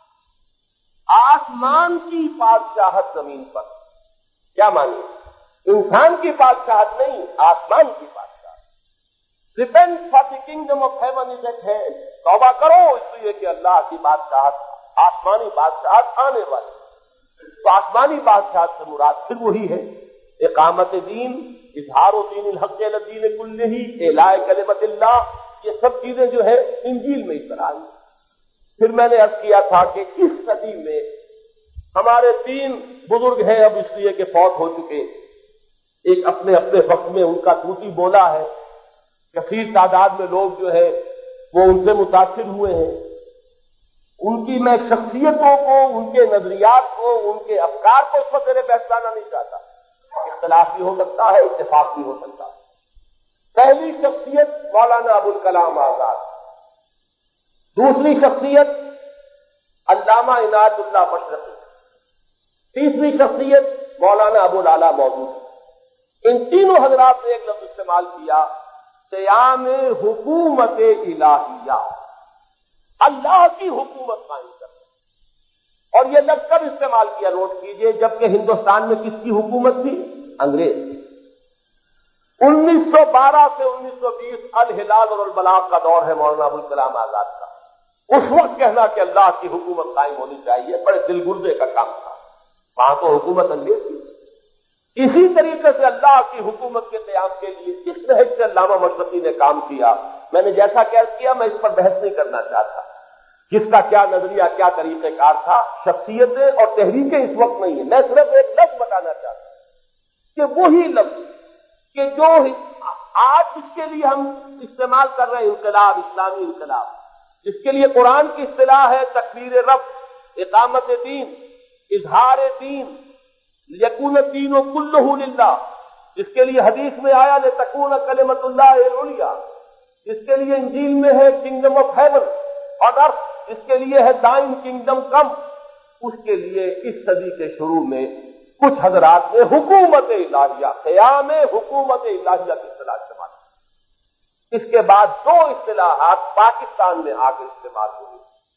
[SPEAKER 1] آسمان کی بادشاہت زمین پر. کیا مانی؟ انسان کی بادشاہت نہیں، آسمان کی بادشاہت. Repent for the kingdom of heaven is at hand. توبہ کرو اس لیے کہ اللہ کی بادشاہت، آسمانی بادشاہت آنے والی. تو آسمانی بادشاہت سے مراد پھر وہی ہے اقامت دین، اظہار دین الحق الدین کلہ، اعلاء کلمت اللہ. یہ سب چیزیں جو ہے انجیل میں اس طرح آئی. پھر میں نے عرض کیا تھا کہ اس صدی میں ہمارے تین بزرگ ہیں، اب اس لیے کہ فوت ہو چکے. ایک اپنے اپنے وقت میں ان کا توتی بولا ہے، کثیر تعداد میں لوگ جو ہے وہ ان سے متاثر ہوئے ہیں. ان کی میں شخصیتوں کو، ان کے نظریات کو، ان کے افکار کو اس وقت میرے بحثانا نہیں چاہتا. اختلاف بھی ہو سکتا ہے، اتفاق بھی ہو سکتا ہے. پہلی شخصیت مولانا ابوالکلام آزاد، دوسری شخصیت علامہ عنایت اللہ مشرقی، تیسری شخصیت مولانا ابوالعلا مودودی. ان تینوں حضرات نے ایک لفظ استعمال کیا، قیام حکومت الہیہ، اللہ کی حکومت قائم کرنا. اور یہ لفظ کب استعمال کیا نوٹ کیجئے، جبکہ ہندوستان میں کس کی حکومت تھی؟ انگریز. انیس سو بارہ سے انیس سو بیس الہلال اور البلاغ کا دور ہے مولانا ابوالکلام آزاد کا. اس وقت کہنا کہ اللہ کی حکومت قائم ہونی چاہیے بڑے دل گردے کا کام تھا. وہاں تو حکومت انگریز تھی. اسی طریقے سے اللہ کی حکومت کے قیام کے لیے کس نہج سے علامہ مشرقی نے کام کیا، میں نے جیسا کیس کیا، میں اس پر بحث نہیں کرنا چاہتا. کس کا کیا نظریہ، کیا طریقہ کار تھا، شخصیتیں اور تحریکیں اس وقت نہیں ہیں. میں صرف ایک لفظ بتانا چاہتا ہوں کہ وہی لفظ کہ جو آج جس کے لیے ہم استعمال کر رہے ہیں، انقلاب، اسلامی انقلاب، جس کے لیے قرآن کی اصطلاح ہے تکبیر رب، اقامت دین، اظہار دین، یکون الدین کلہ للہ، جس کے لیے حدیث میں آیا لتکون کلمۃ اللہ العلیٰ، جس کے لیے انجیل میں ہے کنگڈم آف ہیون اور ارتھ، جس کے لیے ہے thine kingdom come. اس کے لیے اس صدی کے شروع میں کچھ حضرات نے حکومت الہیہ، قیام حکومت الہیہ کی اصطلاح استعمال کی. اس کے بعد دو اصطلاحات پاکستان میں آ کے استعمال ہوئی.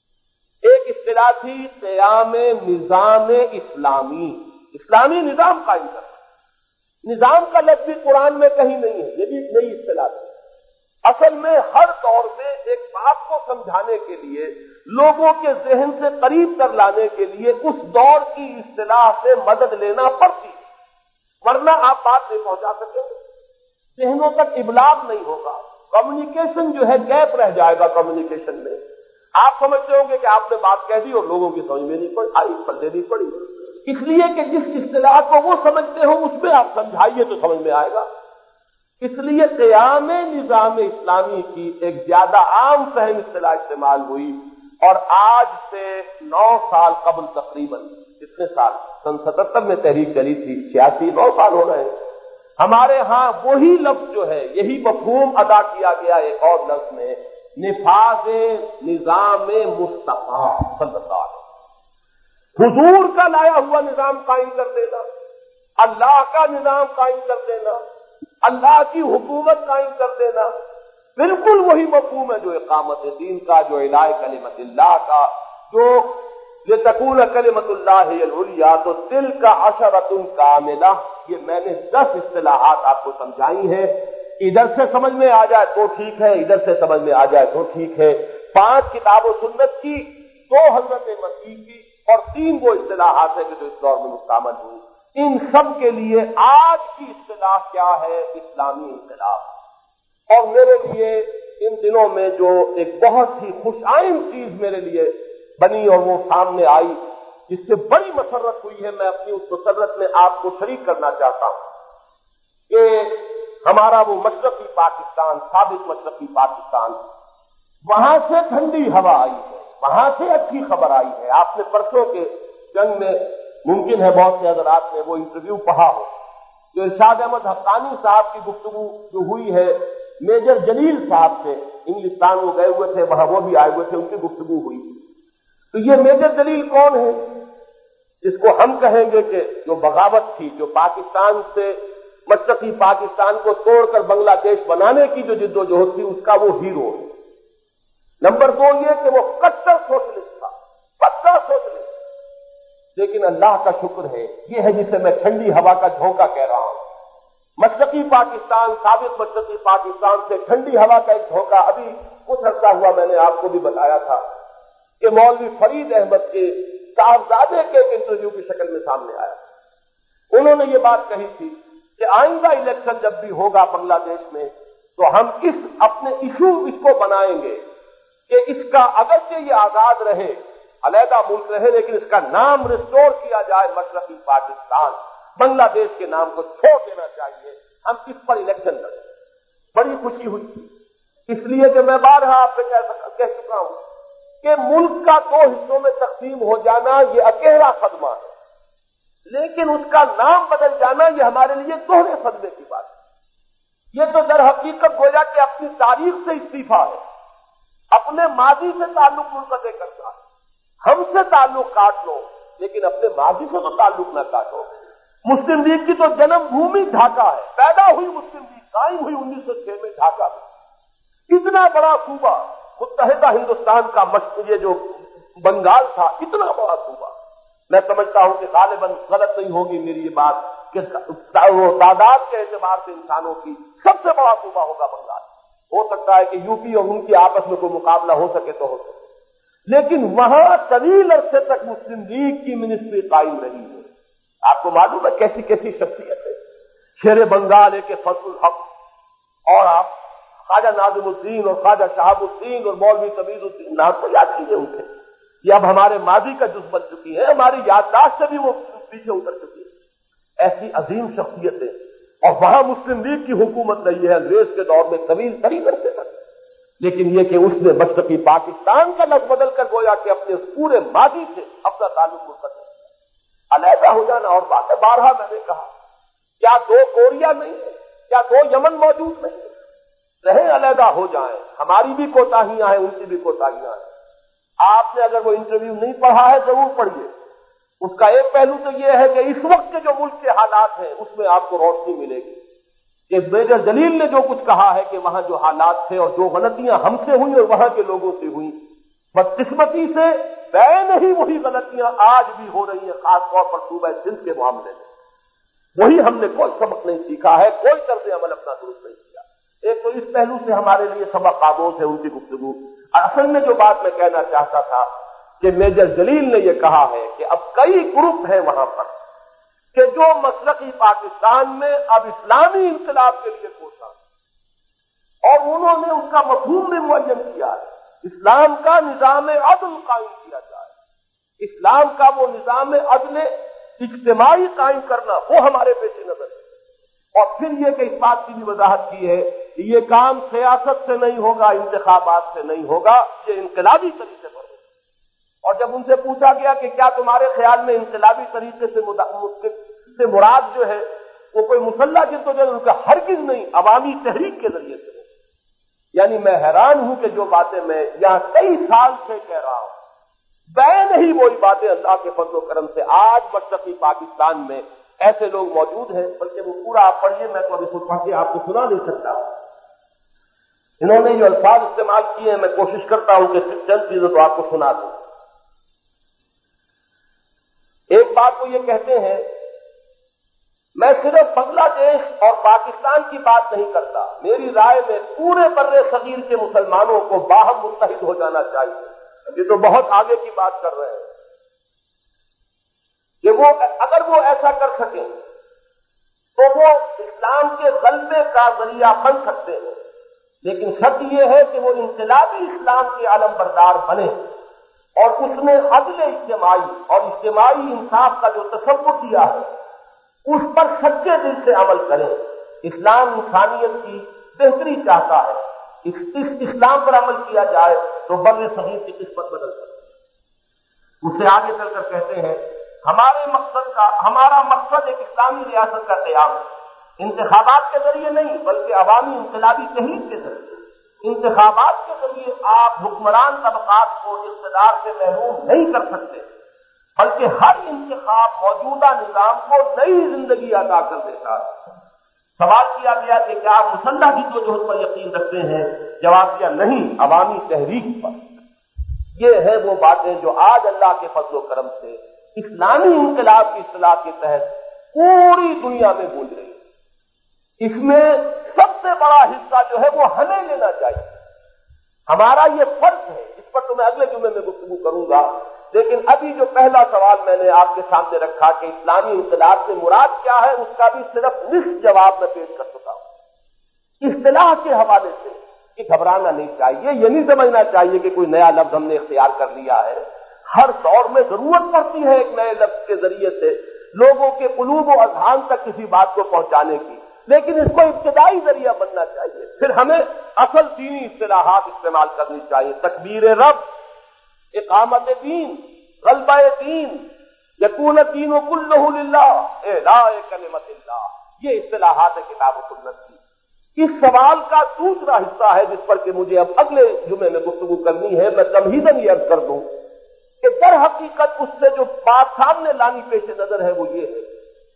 [SPEAKER 1] ایک اصطلاح تھی قیام نظام اسلامی، اسلامی نظام قائم کرنا. نظام کا لفظ بھی قرآن میں کہیں نہیں ہے، یہ بھی نئی اصطلاح تھی. اصل میں ہر دور میں ایک بات کو سمجھانے کے لیے، لوگوں کے ذہن سے قریب کر لانے کے لیے اس دور کی اصطلاح سے مدد لینا پڑتی، ورنہ آپ بات نہیں پہنچا سکیں گے، ذہنوں تک ابلاغ نہیں ہوگا، کمیونیکیشن جو ہے گیپ رہ جائے گا. کمیونیکیشن میں آپ سمجھتے ہوں گے کہ آپ نے بات کہہ دی اور لوگوں کی سمجھ میں نہیں پڑی، آئی پلے نہیں پڑی. اس لیے کہ جس اصطلاح کو وہ سمجھتے ہو اس میں آپ سمجھائیے تو سمجھ میں آئے گا. اس لیے قیام نظام اسلامی کی ایک زیادہ عام فہم اصطلاح استعمال ہوئی. اور آج سے نو سال قبل تقریباً، کتنے سال، سن ستتر میں تحریک چلی تھی، چھیاسی، نو سال ہو رہے ہیں. ہمارے ہاں وہی لفظ جو ہے، یہی مفہوم ادا کیا گیا ایک اور لفظ میں، نفاذ نظام مصطفیٰ صلی اللہ علیہ وسلم. حضور کا لایا ہوا نظام قائم کر دینا، اللہ کا نظام قائم کر دینا، اللہ کی حکومت قائم کر دینا، بالکل وہی مفہوم ہے جو اقامت دین کا، جو اعلاء کلمت اللہ کا، جو لتکون کلمت اللہ العلیٰ، تو دل کا عشرۃ کاملہ، یہ میں نے دس اصطلاحات آپ کو سمجھائی ہیں، ادھر سے سمجھ میں آ جائے تو ٹھیک ہے، ادھر سے سمجھ میں آ جائے تو ٹھیک ہے۔ پانچ کتاب و سنت کی، دو حضرت مسیح کی، اور تین وہ اصطلاحات ہیں کہ جو اس دور میں مستعمل ہوئی۔ ان سب کے لیے آج کی اصطلاح کیا ہے؟ اسلامی انقلاب۔ اور میرے لیے ان دنوں میں جو ایک بہت ہی خوش آئند چیز میرے لیے بنی اور وہ سامنے آئی، جس سے بڑی مسرت ہوئی ہے، میں اپنی اس مسرت میں آپ کو شریک کرنا چاہتا ہوں کہ ہمارا وہ مشرقی پاکستان، سابق مشرقی پاکستان، وہاں سے ٹھنڈی ہوا آئی ہے، وہاں سے اچھی خبر آئی ہے۔ آپ نے پرسوں کے جنگ میں ممکن ہے بہت سے حضرات نے وہ انٹرویو پڑھا ہو جو ارشاد احمد حقانی صاحب کی گفتگو جو ہوئی ہے میجر جلیل صاحب سے، انگلستان وہ گئے ہوئے تھے، وہاں وہ بھی آئے ہوئے تھے، ان کی گفتگو ہوئی۔ تو یہ میجر جلیل کون ہے؟ جس کو ہم کہیں گے کہ جو بغاوت تھی، جو پاکستان سے مشرقی پاکستان کو توڑ کر بنگلہ دیش بنانے کی جو جد و جہد تھی، اس کا وہ ہیرو ہے۔ نمبر دو یہ کہ وہ کٹر سوشلسٹ تھا، پکا سوشلسٹ۔ لیکن اللہ کا شکر ہے، یہ ہے جسے میں ٹھنڈی ہوا کا جھونکا کہہ رہا ہوں۔ مشرقی پاکستان، سابق مشرقی پاکستان سے ٹھنڈی ہوا کا ایک جھونکا ابھی کچھ عرصہ ہوا، میں نے آپ کو بھی بتایا تھا کہ مولوی فرید احمد کے صاحبزادے کے ایک انٹرویو کی شکل میں سامنے آیا۔ انہوں نے یہ بات کہی تھی کہ آئندہ الیکشن جب بھی ہوگا بنگلہ دیش میں تو ہم اس اپنے ایشو اس کو بنائیں گے کہ اس کا اگرچہ یہ آزاد رہے، علیحدہ ملک رہے، لیکن اس کا نام ریسٹور کیا جائے مشرقی پاکستان، بنگلہ دیش کے نام کو چھوڑ دینا چاہیے، ہم اس پر الیکشن لڑیں۔ بڑی خوشی ہوئی، اس لیے کہ میں بارہا آپ سے کہہ چکا ہوں کہ ملک کا دو حصوں میں تقسیم ہو جانا یہ اکیلا صدمہ ہے، لیکن اس کا نام بدل جانا یہ ہمارے لیے دوہرے صدمے کی بات ہے۔ یہ تو در حقیقت گویا کہ اپنی تاریخ سے استعفا ہے، اپنے ماضی سے تعلق منقطع کرتا ہے۔ ہم سے تعلق کاٹ لو لیکن اپنے ماضی سے تو تعلق نہ کاٹو۔ مسلم لیگ کی تو جنم بھومی ڈھاکہ ہے، پیدا ہوئی مسلم لیگ، قائم ہوئی انیس سو چھ میں ڈھاکہ میں۔ اتنا بڑا صوبہ متحدہ ہندوستان کا مشرق، یہ جو بنگال تھا، اتنا بڑا صوبہ، میں سمجھتا ہوں کہ غالباً غلط نہیں ہوگی میری یہ بات کہ وہ تعداد کے اعتبار سے انسانوں کی سب سے بڑا صوبہ ہوگا بنگال۔ ہو سکتا ہے کہ یو پی اور ان کی آپس میں کوئی مقابلہ ہو سکے تو ہو سکے، لیکن وہاں طویل عرصے تک مسلم لیگ کی منسٹری قائم رہی ہے۔ آپ کو معلوم ہے کیسی کیسی شخصیت ہے، شیر بنگال ہے کہ فضل الحق، اور آپ خواجہ ناظم الدین اور خواجہ شہاب الدین اور مولوی تمیز الدین، نام تو یاد کیجیے ان کے، یہ اب ہمارے ماضی کا جز بن چکی ہیں، ہماری یادداشت سے بھی وہ پیچھے اتر چکی ہے۔ ایسی عظیم شخصیتیں، اور وہاں مسلم لیگ کی حکومت رہی ہے انگریز کے دور میں طویل ترین عرصے تک، لیکن یہ کہ اس نے مشرقی پاکستان کا لفظ بدل کر گویا کہ اپنے اس پورے ماضی سے اپنا تعلق منقطع کیا۔ علیحدہ ہو جانا اور بات ہے، بارہا میں نے کہا، کیا دو کوریا نہیں ہے، کیا دو یمن موجود نہیں ہے؟ رہیں علیحدہ ہو جائیں، ہماری بھی کوتاہیاں ہیں، ان کی بھی کوتاہیاں ہیں۔ آپ نے اگر وہ انٹرویو نہیں پڑھا ہے ضرور پڑھیے، اس کا ایک پہلو تو یہ ہے کہ اس وقت کے جو ملک کے حالات ہیں اس میں آپ کو روشنی ملے گی کہ میجر جلیل نے جو کچھ کہا ہے کہ وہاں جو حالات تھے اور جو غلطیاں ہم سے ہوئی اور وہاں کے لوگوں سے ہوئی، بدقسمتی سے بین ہی وہی غلطیاں آج بھی ہو رہی ہیں، خاص طور پر صوبہ سندھ کے معاملے میں۔ وہی ہم نے کوئی سبق نہیں سیکھا ہے، کوئی طرز عمل اپنا درست نہیں کیا۔ ایک تو اس پہلو سے ہمارے لیے سبق آموز ہے ان کی گفتگو۔ اصل میں جو بات میں کہنا چاہتا تھا کہ میجر جلیل نے یہ کہا ہے کہ اب کئی گروپ ہیں وہاں پر کہ جو مشرقی پاکستان میں اب اسلامی انقلاب کے لیے کوشاں، اور انہوں نے اس کا مفہوم بھی معین کیا ہے، اسلام کا نظام عدل قائم کیا جائے، اسلام کا وہ نظام عدل اجتماعی قائم کرنا وہ ہمارے پیش نظر ہے۔ اور پھر یہ کہ اس بات کی بھی وضاحت کی ہے کہ یہ کام سیاست سے نہیں ہوگا، انتخابات سے نہیں ہوگا، یہ انقلابی طریقے پر ہوگا۔ اور جب ان سے پوچھا گیا کہ کیا تمہارے خیال میں انقلابی طریقے سے سے مراد جو ہے وہ کوئی مسلح جدوجہد، ان کا ہرگز نہیں، عوامی تحریک کے ذریعے سے۔ یعنی میں حیران ہوں کہ جو باتیں میں یہاں کئی سال سے کہہ رہا ہوں، بین ہی وہی باتیں اللہ کے فضل و کرم سے آج مشرقی پاکستان میں ایسے لوگ موجود ہیں، بلکہ وہ پورا آپ پڑھیے، میں تو ابھی خود پڑھ کے آپ کو سنا نہیں سکتا انہوں نے جو الفاظ استعمال کیے ہیں میں کوشش کرتا ہوں کہ چند چیزیں تو آپ کو سنا دوں. ایک بات وہ یہ کہتے ہیں میں صرف بنگلہ دیش اور پاکستان کی بات نہیں کرتا، میری رائے میں پورے بر صغیر کے مسلمانوں کو باہم متحد ہو جانا چاہیے. یہ تو بہت آگے کی بات کر رہے ہیں کہ وہ اگر وہ ایسا کر سکیں تو وہ اسلام کے غلبے کا ذریعہ بن سکتے ہیں، لیکن شرط یہ ہے کہ وہ انقلابی اسلام کے علم بردار بنے اور اس نے عدل اجتماعی اور اجتماعی انصاف کا جو تصور دیا ہے اس پر سچے دل سے عمل کریں. اسلام انسانیت کی بہتری چاہتا ہے، اس, اس اسلام پر عمل کیا جائے تو بر صغیر کی قسمت بدل سکتی ہے. اس سے آگے چل کر کہتے ہیں ہمارے مقصد کا ہمارا مقصد ایک اسلامی ریاست کا قیام ہے، انتخابات کے ذریعے نہیں بلکہ عوامی انقلابی تحریک کے ذریعے. انتخابات کے ذریعے آپ حکمران طبقات کو اقتدار سے محروم نہیں کر سکتے، بلکہ ہر انتخاب موجودہ نظام کو نئی زندگی عطا کر دیتا ہے. سوال کیا گیا کہ کیا آپ مسلح کی جدوجہد پر یقین رکھتے ہیں؟ جواب دیا نہیں، عوامی تحریک پر. یہ ہے وہ باتیں جو آج اللہ کے فضل و کرم سے اسلامی انقلاب کی اصطلاح کے تحت پوری دنیا میں گونج رہی ہے. اس میں سب سے بڑا حصہ جو ہے وہ ہمیں لینا چاہیے. ہمارا یہ فرض ہے، اس پر تو میں اگلے جمعے میں گفتگو کروں گا، لیکن ابھی جو پہلا سوال میں نے آپ کے سامنے رکھا کہ اسلامی انقلاب سے مراد کیا ہے، اس کا بھی صرف نصف جواب میں پیش کر چکا ہوں. اصطلاح کے حوالے سے کہ گھبرانا نہیں چاہیے، یہ نہیں سمجھنا چاہیے کہ کوئی نیا لفظ ہم نے اختیار کر لیا ہے. ہر دور میں ضرورت پڑتی ہے ایک نئے لفظ کے ذریعے سے لوگوں کے قلوب و اذہان تک کسی بات کو پہنچانے کی، لیکن اس کو ابتدائی ذریعہ بننا چاہیے. پھر ہمیں اصل دینی اصطلاحات استعمال کرنی چاہیے. تکبیر رب، اقامت دین، غلبہ دین، یکون الدین کلہ للہ، اعلاء کلمۃ اللہ، یہ اصطلاحات ہے کتاب و سنت کی. اس سوال کا دوسرا حصہ ہے جس پر کہ مجھے اب اگلے جمعے میں گفتگو کرنی ہے. میں تمہیداً یہ عرض کر دوں کہ در حقیقت اس سے جو بات سامنے لانی پیش نظر ہے وہ یہ ہے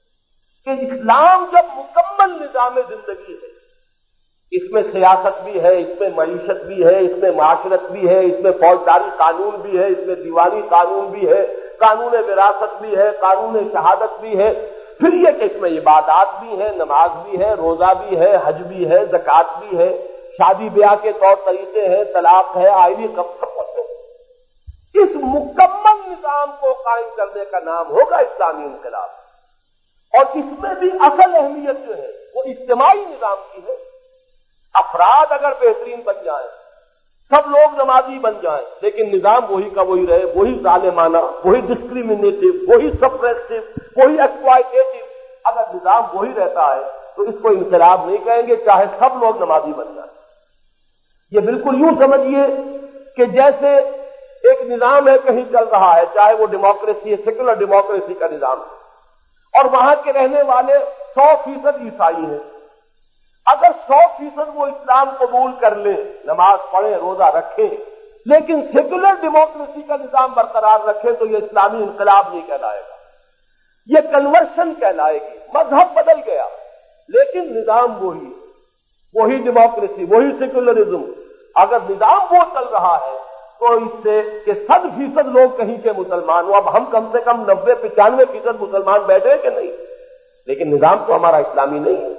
[SPEAKER 1] کہ اسلام جب مکمل نظام زندگی ہے، اس میں سیاست بھی ہے، اس میں معیشت بھی ہے، اس میں معاشرت بھی ہے، اس میں فوجداری قانون بھی ہے، اس میں دیوانی قانون بھی ہے، قانون وراثت بھی ہے، قانون شہادت بھی ہے، پھر یہ کہ اس میں عبادات بھی ہے، نماز بھی ہے، روزہ بھی ہے، حج بھی ہے، زکوٰۃ بھی ہے، شادی بیاہ کے طور طریقے ہیں، طلاق ہے، آئلی قبض ہے. اس مکمل نظام کو قائم کرنے کا نام ہوگا اسلامی انقلاب. اور اس میں بھی اصل اہمیت جو ہے وہ اجتماعی نظام کی ہے. افراد اگر بہترین بن جائیں، سب لوگ نمازی بن جائیں، لیکن نظام وہی کا وہی رہے، وہی ظالمانہ، وہی ڈسکریمنیٹو، وہی سپریسو، وہی ایکسپلائٹیٹو، اگر نظام وہی رہتا ہے تو اس کو انقلاب نہیں کہیں گے چاہے سب لوگ نمازی بن جائیں. یہ بالکل یوں سمجھیے کہ جیسے ایک نظام ہے کہیں چل رہا ہے، چاہے وہ ڈیموکریسی ہے، سیکولر ڈیموکریسی کا نظام ہے، اور وہاں کے رہنے والے سو فیصد عیسائی ہیں. اگر سو فیصد وہ اسلام قبول کر لیں، نماز پڑھیں، روزہ رکھیں، لیکن سیکولر ڈیموکریسی کا نظام برقرار رکھیں تو یہ اسلامی انقلاب نہیں کہلائے گا، یہ کنورشن کہلائے گی. مذہب بدل گیا لیکن نظام وہی ہے، وہی ڈیموکریسی، وہی سیکولرزم. اگر نظام وہ چل رہا ہے تو اس سے کہ صد فیصد لوگ کہیں کے مسلمان ہوں، اب ہم کم سے کم نبے پچانوے فیصد مسلمان بیٹھے کہ نہیں، لیکن نظام تو ہمارا اسلامی نہیں ہے.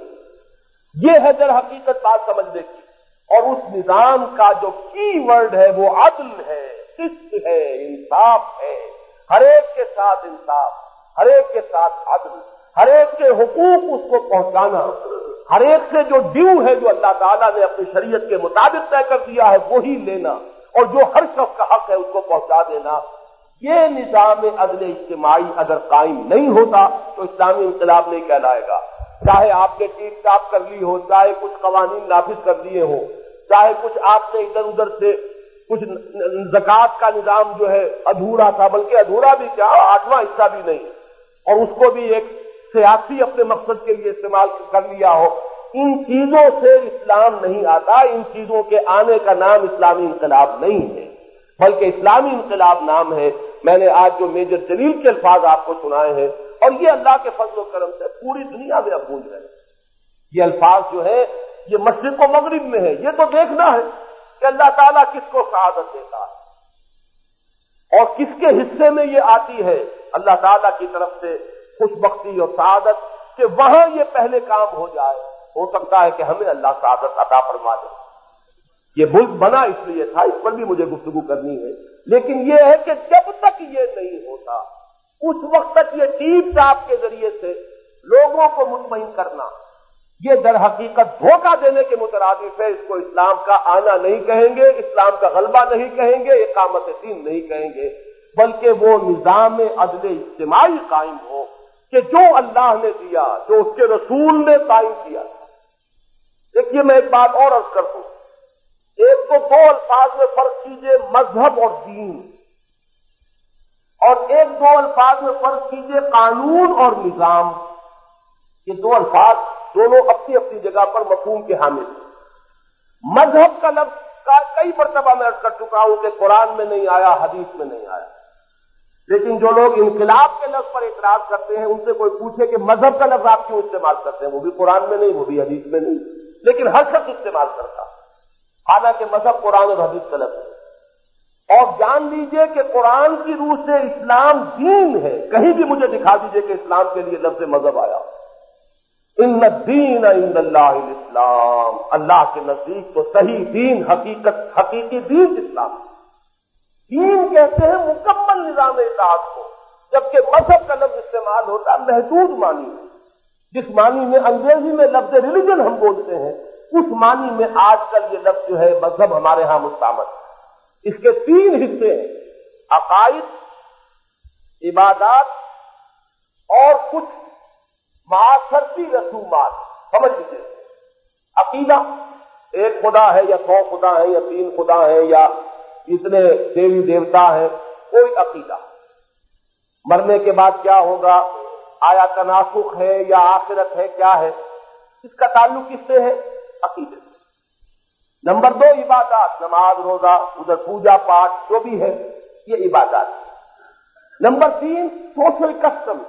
[SPEAKER 1] یہ ہے در حقیقت بات سمجھنے کی. اور اس نظام کا جو کی ورڈ ہے وہ عدل ہے، قسط ہے، انصاف ہے. ہر ایک کے ساتھ انصاف، ہر ایک کے ساتھ عدل، ہر ایک کے حقوق اس کو پہنچانا، ہر ایک سے جو ڈیو ہے جو اللہ تعالیٰ نے اپنی شریعت کے مطابق طے کر دیا ہے وہی لینا، اور جو ہر شخص کا حق ہے اس کو پہنچا دینا. یہ نظام عدل اجتماعی اگر قائم نہیں ہوتا تو اسلامی انقلاب نہیں کہلائے گا. چاہے آپ نے ٹیپ ٹاپ کر لی ہو، چاہے کچھ قوانین نافذ کر دیے ہوں، چاہے کچھ آپ نے ادھر ادھر سے کچھ زکوٰۃ کا نظام جو ہے ادھورا تھا، بلکہ ادھورا بھی کیا، آٹھواں حصہ بھی نہیں، اور اس کو بھی ایک سیاسی اپنے مقصد کے لیے استعمال کر لیا ہو. ان چیزوں سے اسلام نہیں آتا. ان چیزوں کے آنے کا نام اسلامی انقلاب نہیں ہے، بلکہ اسلامی انقلاب نام ہے. میں نے آج جو میجر جلیل کے الفاظ آپ کو سنائے ہیں، اور یہ اللہ کے فضل و کرم سے پوری دنیا میں اب گونج رہے ہیں. یہ الفاظ جو ہے یہ مشرق و مغرب میں ہے، یہ تو دیکھنا ہے کہ اللہ تعالیٰ کس کو سعادت دیتا ہے اور کس کے حصے میں یہ آتی ہے اللہ تعالیٰ کی طرف سے خوش بختی اور سعادت، کہ وہاں یہ پہلے کام ہو جائے۔ ہو سکتا ہے کہ ہمیں اللہ سعادت عطا فرما دے۔ یہ ملک بنا اس لیے تھا، اس پر بھی مجھے گفتگو کرنی ہے، لیکن یہ ہے کہ جب تک یہ نہیں ہوتا اس وقت تک یہ ٹیپ ٹاپ کے ذریعے سے لوگوں کو مطمئن کرنا، یہ در حقیقت دھوکہ دینے کے مترادف ہے۔ اس کو اسلام کا آنا نہیں کہیں گے، اسلام کا غلبہ نہیں کہیں گے، اقامت دین نہیں کہیں گے، بلکہ وہ نظام عدل اجتماعی قائم ہو کہ جو اللہ نے دیا، جو اس کے رسول نے قائم کیا تھا۔ دیکھیے میں ایک بات اور عرض کر دوں، ایک تو دو الفاظ میں فرق کیجئے مذہب اور دین، اور ایک دو الفاظ میں فرق کیجئے قانون اور نظام۔ یہ دو الفاظ دونوں اپنی اپنی جگہ پر مفہوم کے حامل ہیں۔ مذہب کا لفظ کا کئی مرتبہ میں عرض کر چکا ہوں کہ قرآن میں نہیں آیا، حدیث میں نہیں آیا، لیکن جو لوگ انقلاب کے لفظ پر اعتراض کرتے ہیں ان سے کوئی پوچھے کہ مذہب کا لفظ آپ کیوں استعمال کرتے ہیں، وہ بھی قرآن میں نہیں، وہ بھی حدیث میں نہیں، لیکن ہر شخص استعمال کرتا، حالانکہ مذہب قرآن اور حدیث کا لفظ ہے۔ اور جان لیجئے کہ قرآن کی روح سے اسلام دین ہے، کہیں بھی مجھے دکھا دیجئے کہ اسلام کے لیے لفظ مذہب آیا۔ ان الدین عند اللہ الاسلام، اللہ کے نزدیک تو صحیح دین، حقیقت حقیقی دین اسلام۔ دین کہتے ہیں مکمل نظام اطاعت کو، جبکہ مذہب کا لفظ استعمال ہوتا ہے محدود معنی میں، جس معنی میں انگریزی میں لفظ ریلیجن ہم بولتے ہیں، اس معنی میں آج کل یہ لفظ جو ہے مذہب ہمارے ہاں مستعمل ہے۔ اس کے تین حصے ہیں، عقائد، عبادات اور کچھ معاشرتی رسومات۔ سمجھ لیجیے، عقیدہ ایک خدا ہے یا سو خدا ہے یا تین خدا ہے یا اتنے دیوی دیوتا ہیں، کوئی عقیدہ۔ مرنے کے بعد کیا ہوگا، آیا تناسخ ہے یا آخرت ہے، کیا ہے، اس کا تعلق کس سے ہے، عقیدے سے۔ نمبر دو عبادات، نماز روزہ، ادھر پوجا پاٹ جو بھی ہے، یہ عبادات۔ نمبر تین سوشل کسٹم،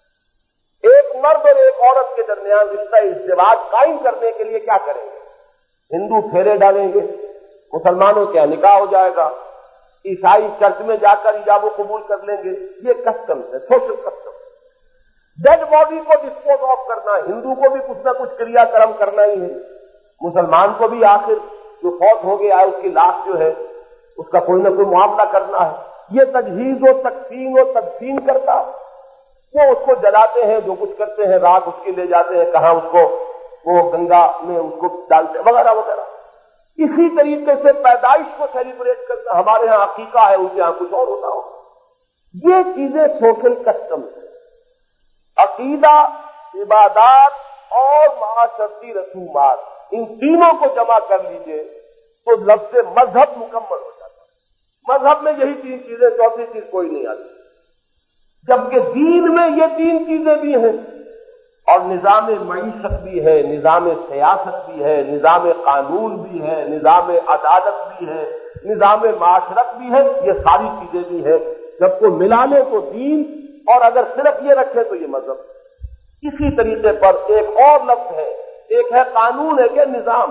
[SPEAKER 1] ایک مرد اور ایک عورت کے درمیان رشتہ ازدواج قائم کرنے کے لیے کیا کریں گے، ہندو پھیرے ڈالیں گے، مسلمانوں کے یہاں نکاح ہو جائے گا، عیسائی چرچ میں جا کر ایجاب و قبول کر لیں گے، یہ کسٹم ہے، سوشل کسٹم۔ ڈیڈ باڈی کو ڈسپوز آف کرنا، ہندو کو بھی کچھ نہ کچھ کریا کرم کرنا ہی ہے، مسلمان کو بھی آخر جو فوت ہو گیا ہے اس کی لاش جو ہے اس کا کوئی نہ کوئی معاملہ کرنا ہے۔ یہ تجہیز و تقسیم و تدفین کرتا، وہ اس کو جلاتے ہیں، جو کچھ کرتے ہیں، رات اس کی لے جاتے ہیں، کہاں اس کو وہ گنگا میں اس کو ڈالتے وغیرہ وغیرہ۔ اسی طریقے سے پیدائش کو سیلیبریٹ کرنا، ہمارے ہاں عقیقہ ہے، ان کے ہاں کچھ اور ہوتا ہو۔ یہ چیزیں سوشل کسٹم ہیں۔ عقیدہ، عبادات اور معاشرتی رسومات، ان تینوں کو جمع کر لیجئے تو لفظ مذہب مکمل ہو جاتا ہے۔ مذہب میں یہی تین چیزیں، چوتھی چیز کوئی نہیں آتی، جبکہ دین میں یہ تین چیزیں بھی ہیں، اور نظام معیشت بھی ہے، نظام سیاست بھی ہے، نظام قانون بھی ہے، نظام عدالت بھی ہے، نظام معاشرت بھی ہے، یہ ساری چیزیں بھی ہیں۔ جب کو ملا لے تو دین، اور اگر صرف یہ رکھے تو یہ مذہب۔ اسی طریقے پر ایک اور لفظ ہے، ایک ہے قانون، ایک ہے نظام۔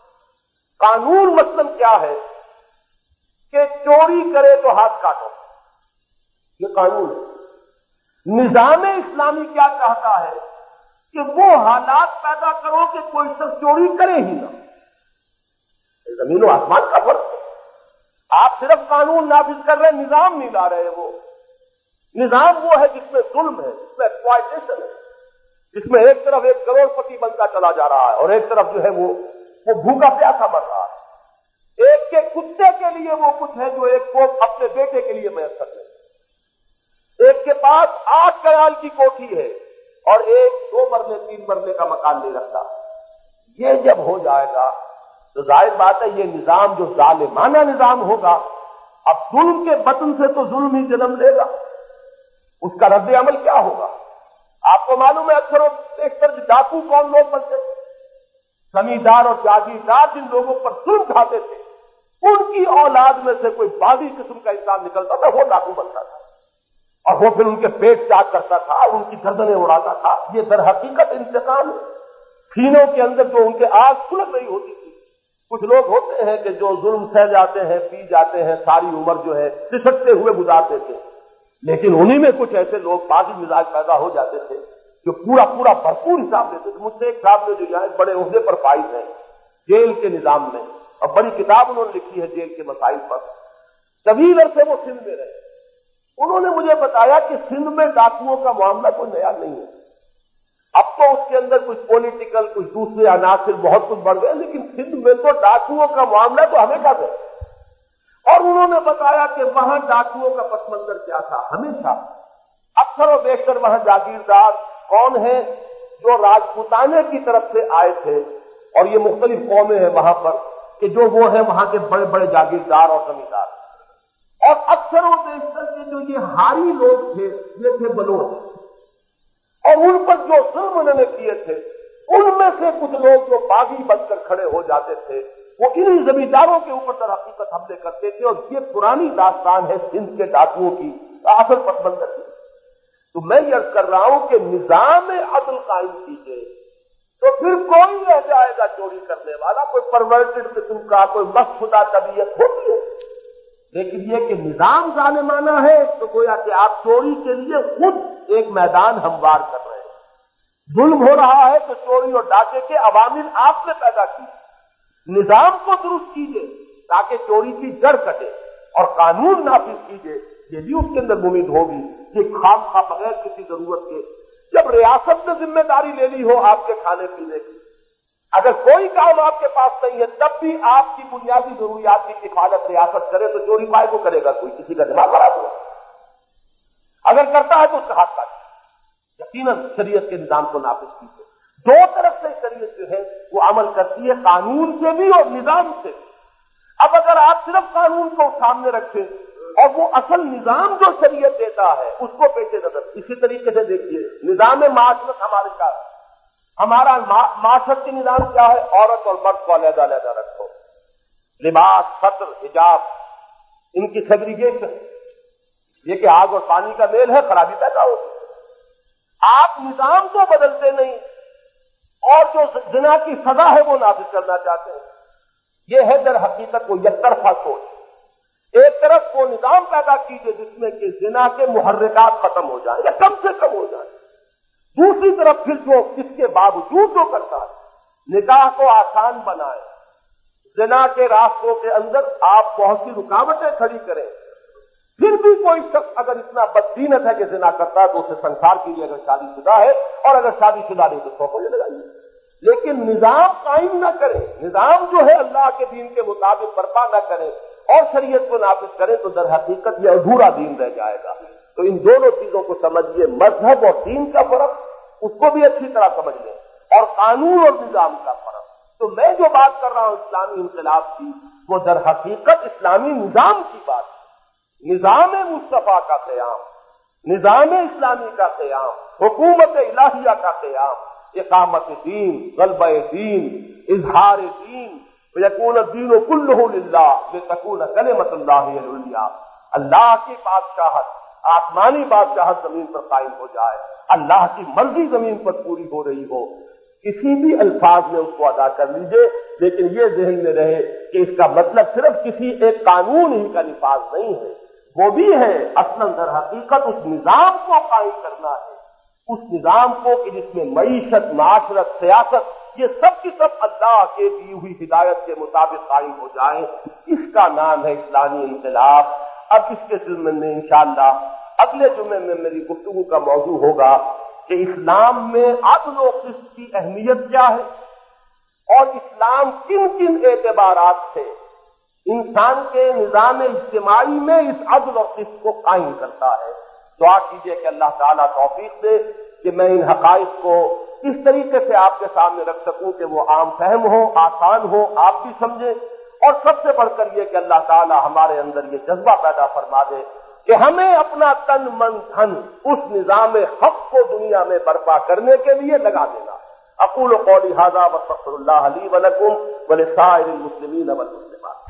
[SPEAKER 1] قانون مثلاً کیا ہے کہ چوری کرے تو ہاتھ کاٹو، یہ قانون ہے۔ نظام اسلامی کیا چاہتا ہے کہ وہ حالات پیدا کرو کہ کوئی شخص چوری کرے ہی نہ۔ زمین و آسمان کا فرق ہے، آپ صرف قانون نافذ کر رہے ہیں، نظام نہیں لا رہے۔ وہ نظام وہ ہے جس میں ظلم ہے، جس میں ایکسپلائٹیشن ہے، جس میں ایک طرف ایک کروڑ پتی بنتا چلا جا رہا ہے اور ایک طرف جو ہے وہ وہ بھوکا پیاسا مر رہا ہے۔ ایک کے کتے کے لیے وہ کچھ ہے جو ایک کو اپنے بیٹے کے لیے میسر نہیں۔ ایک کے پاس آٹھ کنال کی کوٹھی ہے اور ایک دو مرلے تین مرلے کا مکان نہیں رکھتا۔ یہ جب ہو جائے گا تو ظاہر بات ہے یہ نظام جو ظالمانہ نظام ہوگا، اب ظلم کے بطن سے تو ظلم ہی جنم لے گا، اس کا رد عمل کیا ہوگا؟ آپ کو معلوم ہے اکثر ایک طرح ڈاکو کون لوگ بنتے تھے، زمیندار اور جاگیردار جن لوگوں پر ظلم کھاتے تھے، ان کی اولاد میں سے کوئی باغی قسم کا انسان نکلتا تھا، وہ ڈاکو بنتا تھا اور وہ پھر ان کے پیٹ چاک کرتا تھا، ان کی گردنیں اڑاتا تھا۔ یہ در حقیقت انتقام ہے، سینوں کے اندر جو ان کے آگ سلگ رہی ہوتی تھی. کچھ لوگ ہوتے ہیں کہ جو ظلم سہ جاتے ہیں، پی جاتے ہیں، ساری عمر جو ہے سسکتے ہوئے گزارتے تھے، لیکن انہی میں کچھ ایسے لوگ باغی مزاج پیدا ہو جاتے تھے جو پورا پورا بھرپور حساب دیتے تھے. مجھ سے ایک صاحب نے جو یہاں بڑے عہدے پر فائز ہیں جیل کے نظام میں، اور بڑی کتاب انہوں نے لکھی ہے جیل کے مسائل پر، طویل عرصے وہ سندھ میں رہے. انہوں نے مجھے بتایا کہ سندھ میں ڈاکوؤں کا معاملہ کوئی نیا نہیں ہے. اب تو اس کے اندر کچھ پولیٹیکل کچھ دوسرے عناصر بہت کچھ بڑھ گئے، لیکن سندھ میں تو ڈاکوؤں کا معاملہ تو ہمیشہ سے. اور انہوں نے بتایا کہ وہاں ڈاکوؤں کا پس منظر کیا تھا. ہمیشہ اکثر و بیشتر وہاں جاگیردار کون ہیں؟ جو راجپوتانے کی طرف سے آئے تھے، اور یہ مختلف قومیں ہیں وہاں پر کہ جو وہ ہیں وہاں کے بڑے بڑے جاگیردار اور زمیندار. اور اکثر و بیشتر کے جو یہ ہاری لوگ تھے یہ تھے بلوچ، اور ان پر جو ظلم انہوں نے کیے تھے ان میں سے کچھ لوگ جو باغی بن کر کھڑے ہو جاتے تھے وہ انہی زمینداروں کے اوپر در حقیقت حملے کرتے تھے. اور یہ پرانی داستان ہے سندھ کے ڈاکوؤں کی اصل پس منظر کی. تو میں یہ عرض کر رہا ہوں کہ نظام عدل قائم کیجیے تو پھر کوئی رہ جائے گا چوری کرنے والا، کوئی پرورٹڈ قسم کا، کوئی مست شدہ طبیعت ہوتی ہے. لیکن یہ کہ نظام ظالمانہ ہے تو گویا کہ آپ چوری کے لیے خود ایک میدان ہموار کر رہے ہیں. ظلم ہو رہا ہے تو چوری اور ڈاکے کے عوامل آپ نے پیدا کی. نظام کو درست کیجیے تاکہ چوری کی جڑ کٹے اور قانون نافذ کیجیے. یہ بھی اس کے اندر ممید ہوگی کہ خام خواہ بغیر کسی ضرورت کے جب ریاست نے ذمہ داری لے لی ہو آپ کے کھانے پینے کی، اگر کوئی کام آپ کے پاس نہیں ہے تب بھی آپ کی بنیادی ضروریات کی کفالت ریاست کرے تو چوری پائے کو کرے گا کوئی؟ کسی کا دماغ خراب ہوا. اگر کرتا ہے تو اس کا ہاتھ کاٹیے. یقیناً شریعت کے نظام کو نافذ کیجیے. دو طرف سے شریعت جو ہے وہ عمل کرتی ہے، قانون سے بھی اور نظام سے بھی. اب اگر آپ صرف قانون کو سامنے رکھیں اور وہ اصل نظام جو شریعت دیتا ہے اس کو پیش نظر، اسی طریقے سے دیکھیے نظام معاشرت ہمارے ساتھ، ہمارا معاشرتی نظام کیا ہے؟ عورت اور مرد کو علیحدہ علیحدہ رکھو، لباس، سطر، حجاب، ان کی سیگریگیشن. یہ کہ آگ اور پانی کا میل ہے، خرابی پیدا ہوتی ہے. آپ نظام کو بدلتے نہیں اور جو زنا کی سزا ہے وہ نافذ کرنا چاہتے ہیں. یہ ہے در حقیقت وہ یک طرفہ سوچ. ایک طرف وہ نظام پیدا کیجیے جس میں کہ زنا کے محرکات ختم ہو جائیں یا کم سے کم ہو جائیں. دوسری طرف پھر جو اس کے باوجود جو کرتا ہے نکاح کو آسان بنائے، زنا کے راستوں کے اندر آپ بہت سی رکاوٹیں کھڑی کریں. پھر بھی کوئی شخص اگر اتنا بددینت ہے کہ زنا کرتا ہے تو اسے سنسار کیجیے اگر شادی شدہ ہے، اور اگر شادی شدہ نہیں تو سو کو یہ لگائیے. لیکن نظام قائم نہ کریں، نظام جو ہے اللہ کے دین کے مطابق برپا نہ کریں اور شریعت کو نافذ کریں تو در حقیقت یہ ادھورا دین رہ جائے گا. تو ان دونوں چیزوں کو سمجھیے، مذہب اور دین کا فرق اس کو بھی اچھی طرح سمجھ لیں، اور قانون اور نظام کا فرق. تو میں جو بات کر رہا ہوں اسلامی انقلاب کی وہ در حقیقت اسلامی نظام کی بات ہے. نظام مصطفیٰ کا قیام، نظام اسلامی کا قیام، حکومت الہیہ کا قیام، اقامت دین، غلبہ دین، اظہار دین، وَيَكُونَ الدِّينُ كُلُّهُ لِلَّهِ لِتَكُونَ كَلِمَةُ اللَّهِ هِيَ الْعُلْيَا. اللہ کی بادشاہت، آسمانی بادشاہت زمین پر قائم ہو جائے، اللہ کی مرضی زمین پر پوری ہو رہی ہو. کسی بھی الفاظ میں اس کو ادا کر لیجئے، لیکن یہ ذہن میں رہے کہ اس کا مطلب صرف کسی ایک قانون ہی کا نفاذ نہیں ہے، وہ بھی ہے اصلاً در حقیقت اس نظام کو قائم کرنا ہے، اس نظام کو کہ جس میں معیشت، معاشرت، سیاست یہ سب کی سب اللہ کے دی ہوئی ہدایت کے مطابق قائم ہو جائیں. اس کا نام ہے اسلامی انقلاب. اب اس کے سلسلے میں انشاءاللہ اگلے جمعے میں میری گفتگو کا موضوع ہوگا کہ اسلام میں عدل و قسط کی اہمیت کیا ہے اور اسلام کن کن اعتبارات سے انسان کے نظام اجتماعی میں اس عدل و قسط کو قائم کرتا ہے. دعا کیجیے کہ اللہ تعالیٰ توفیق دے کہ میں ان حقائق کو اس طریقے سے آپ کے سامنے رکھ سکوں کہ وہ عام فہم ہو، آسان ہو، آپ بھی سمجھیں. اور سب سے بڑھ کر یہ کہ اللہ تعالیٰ ہمارے اندر یہ جذبہ پیدا فرما دے کہ ہمیں اپنا تن من دھن اس نظام حق کو دنیا میں برپا کرنے کے لیے لگا دینا. اقول قولی ھذا واستغفر اللہ لی ولکم ولسائر المسلمین والمسلمات.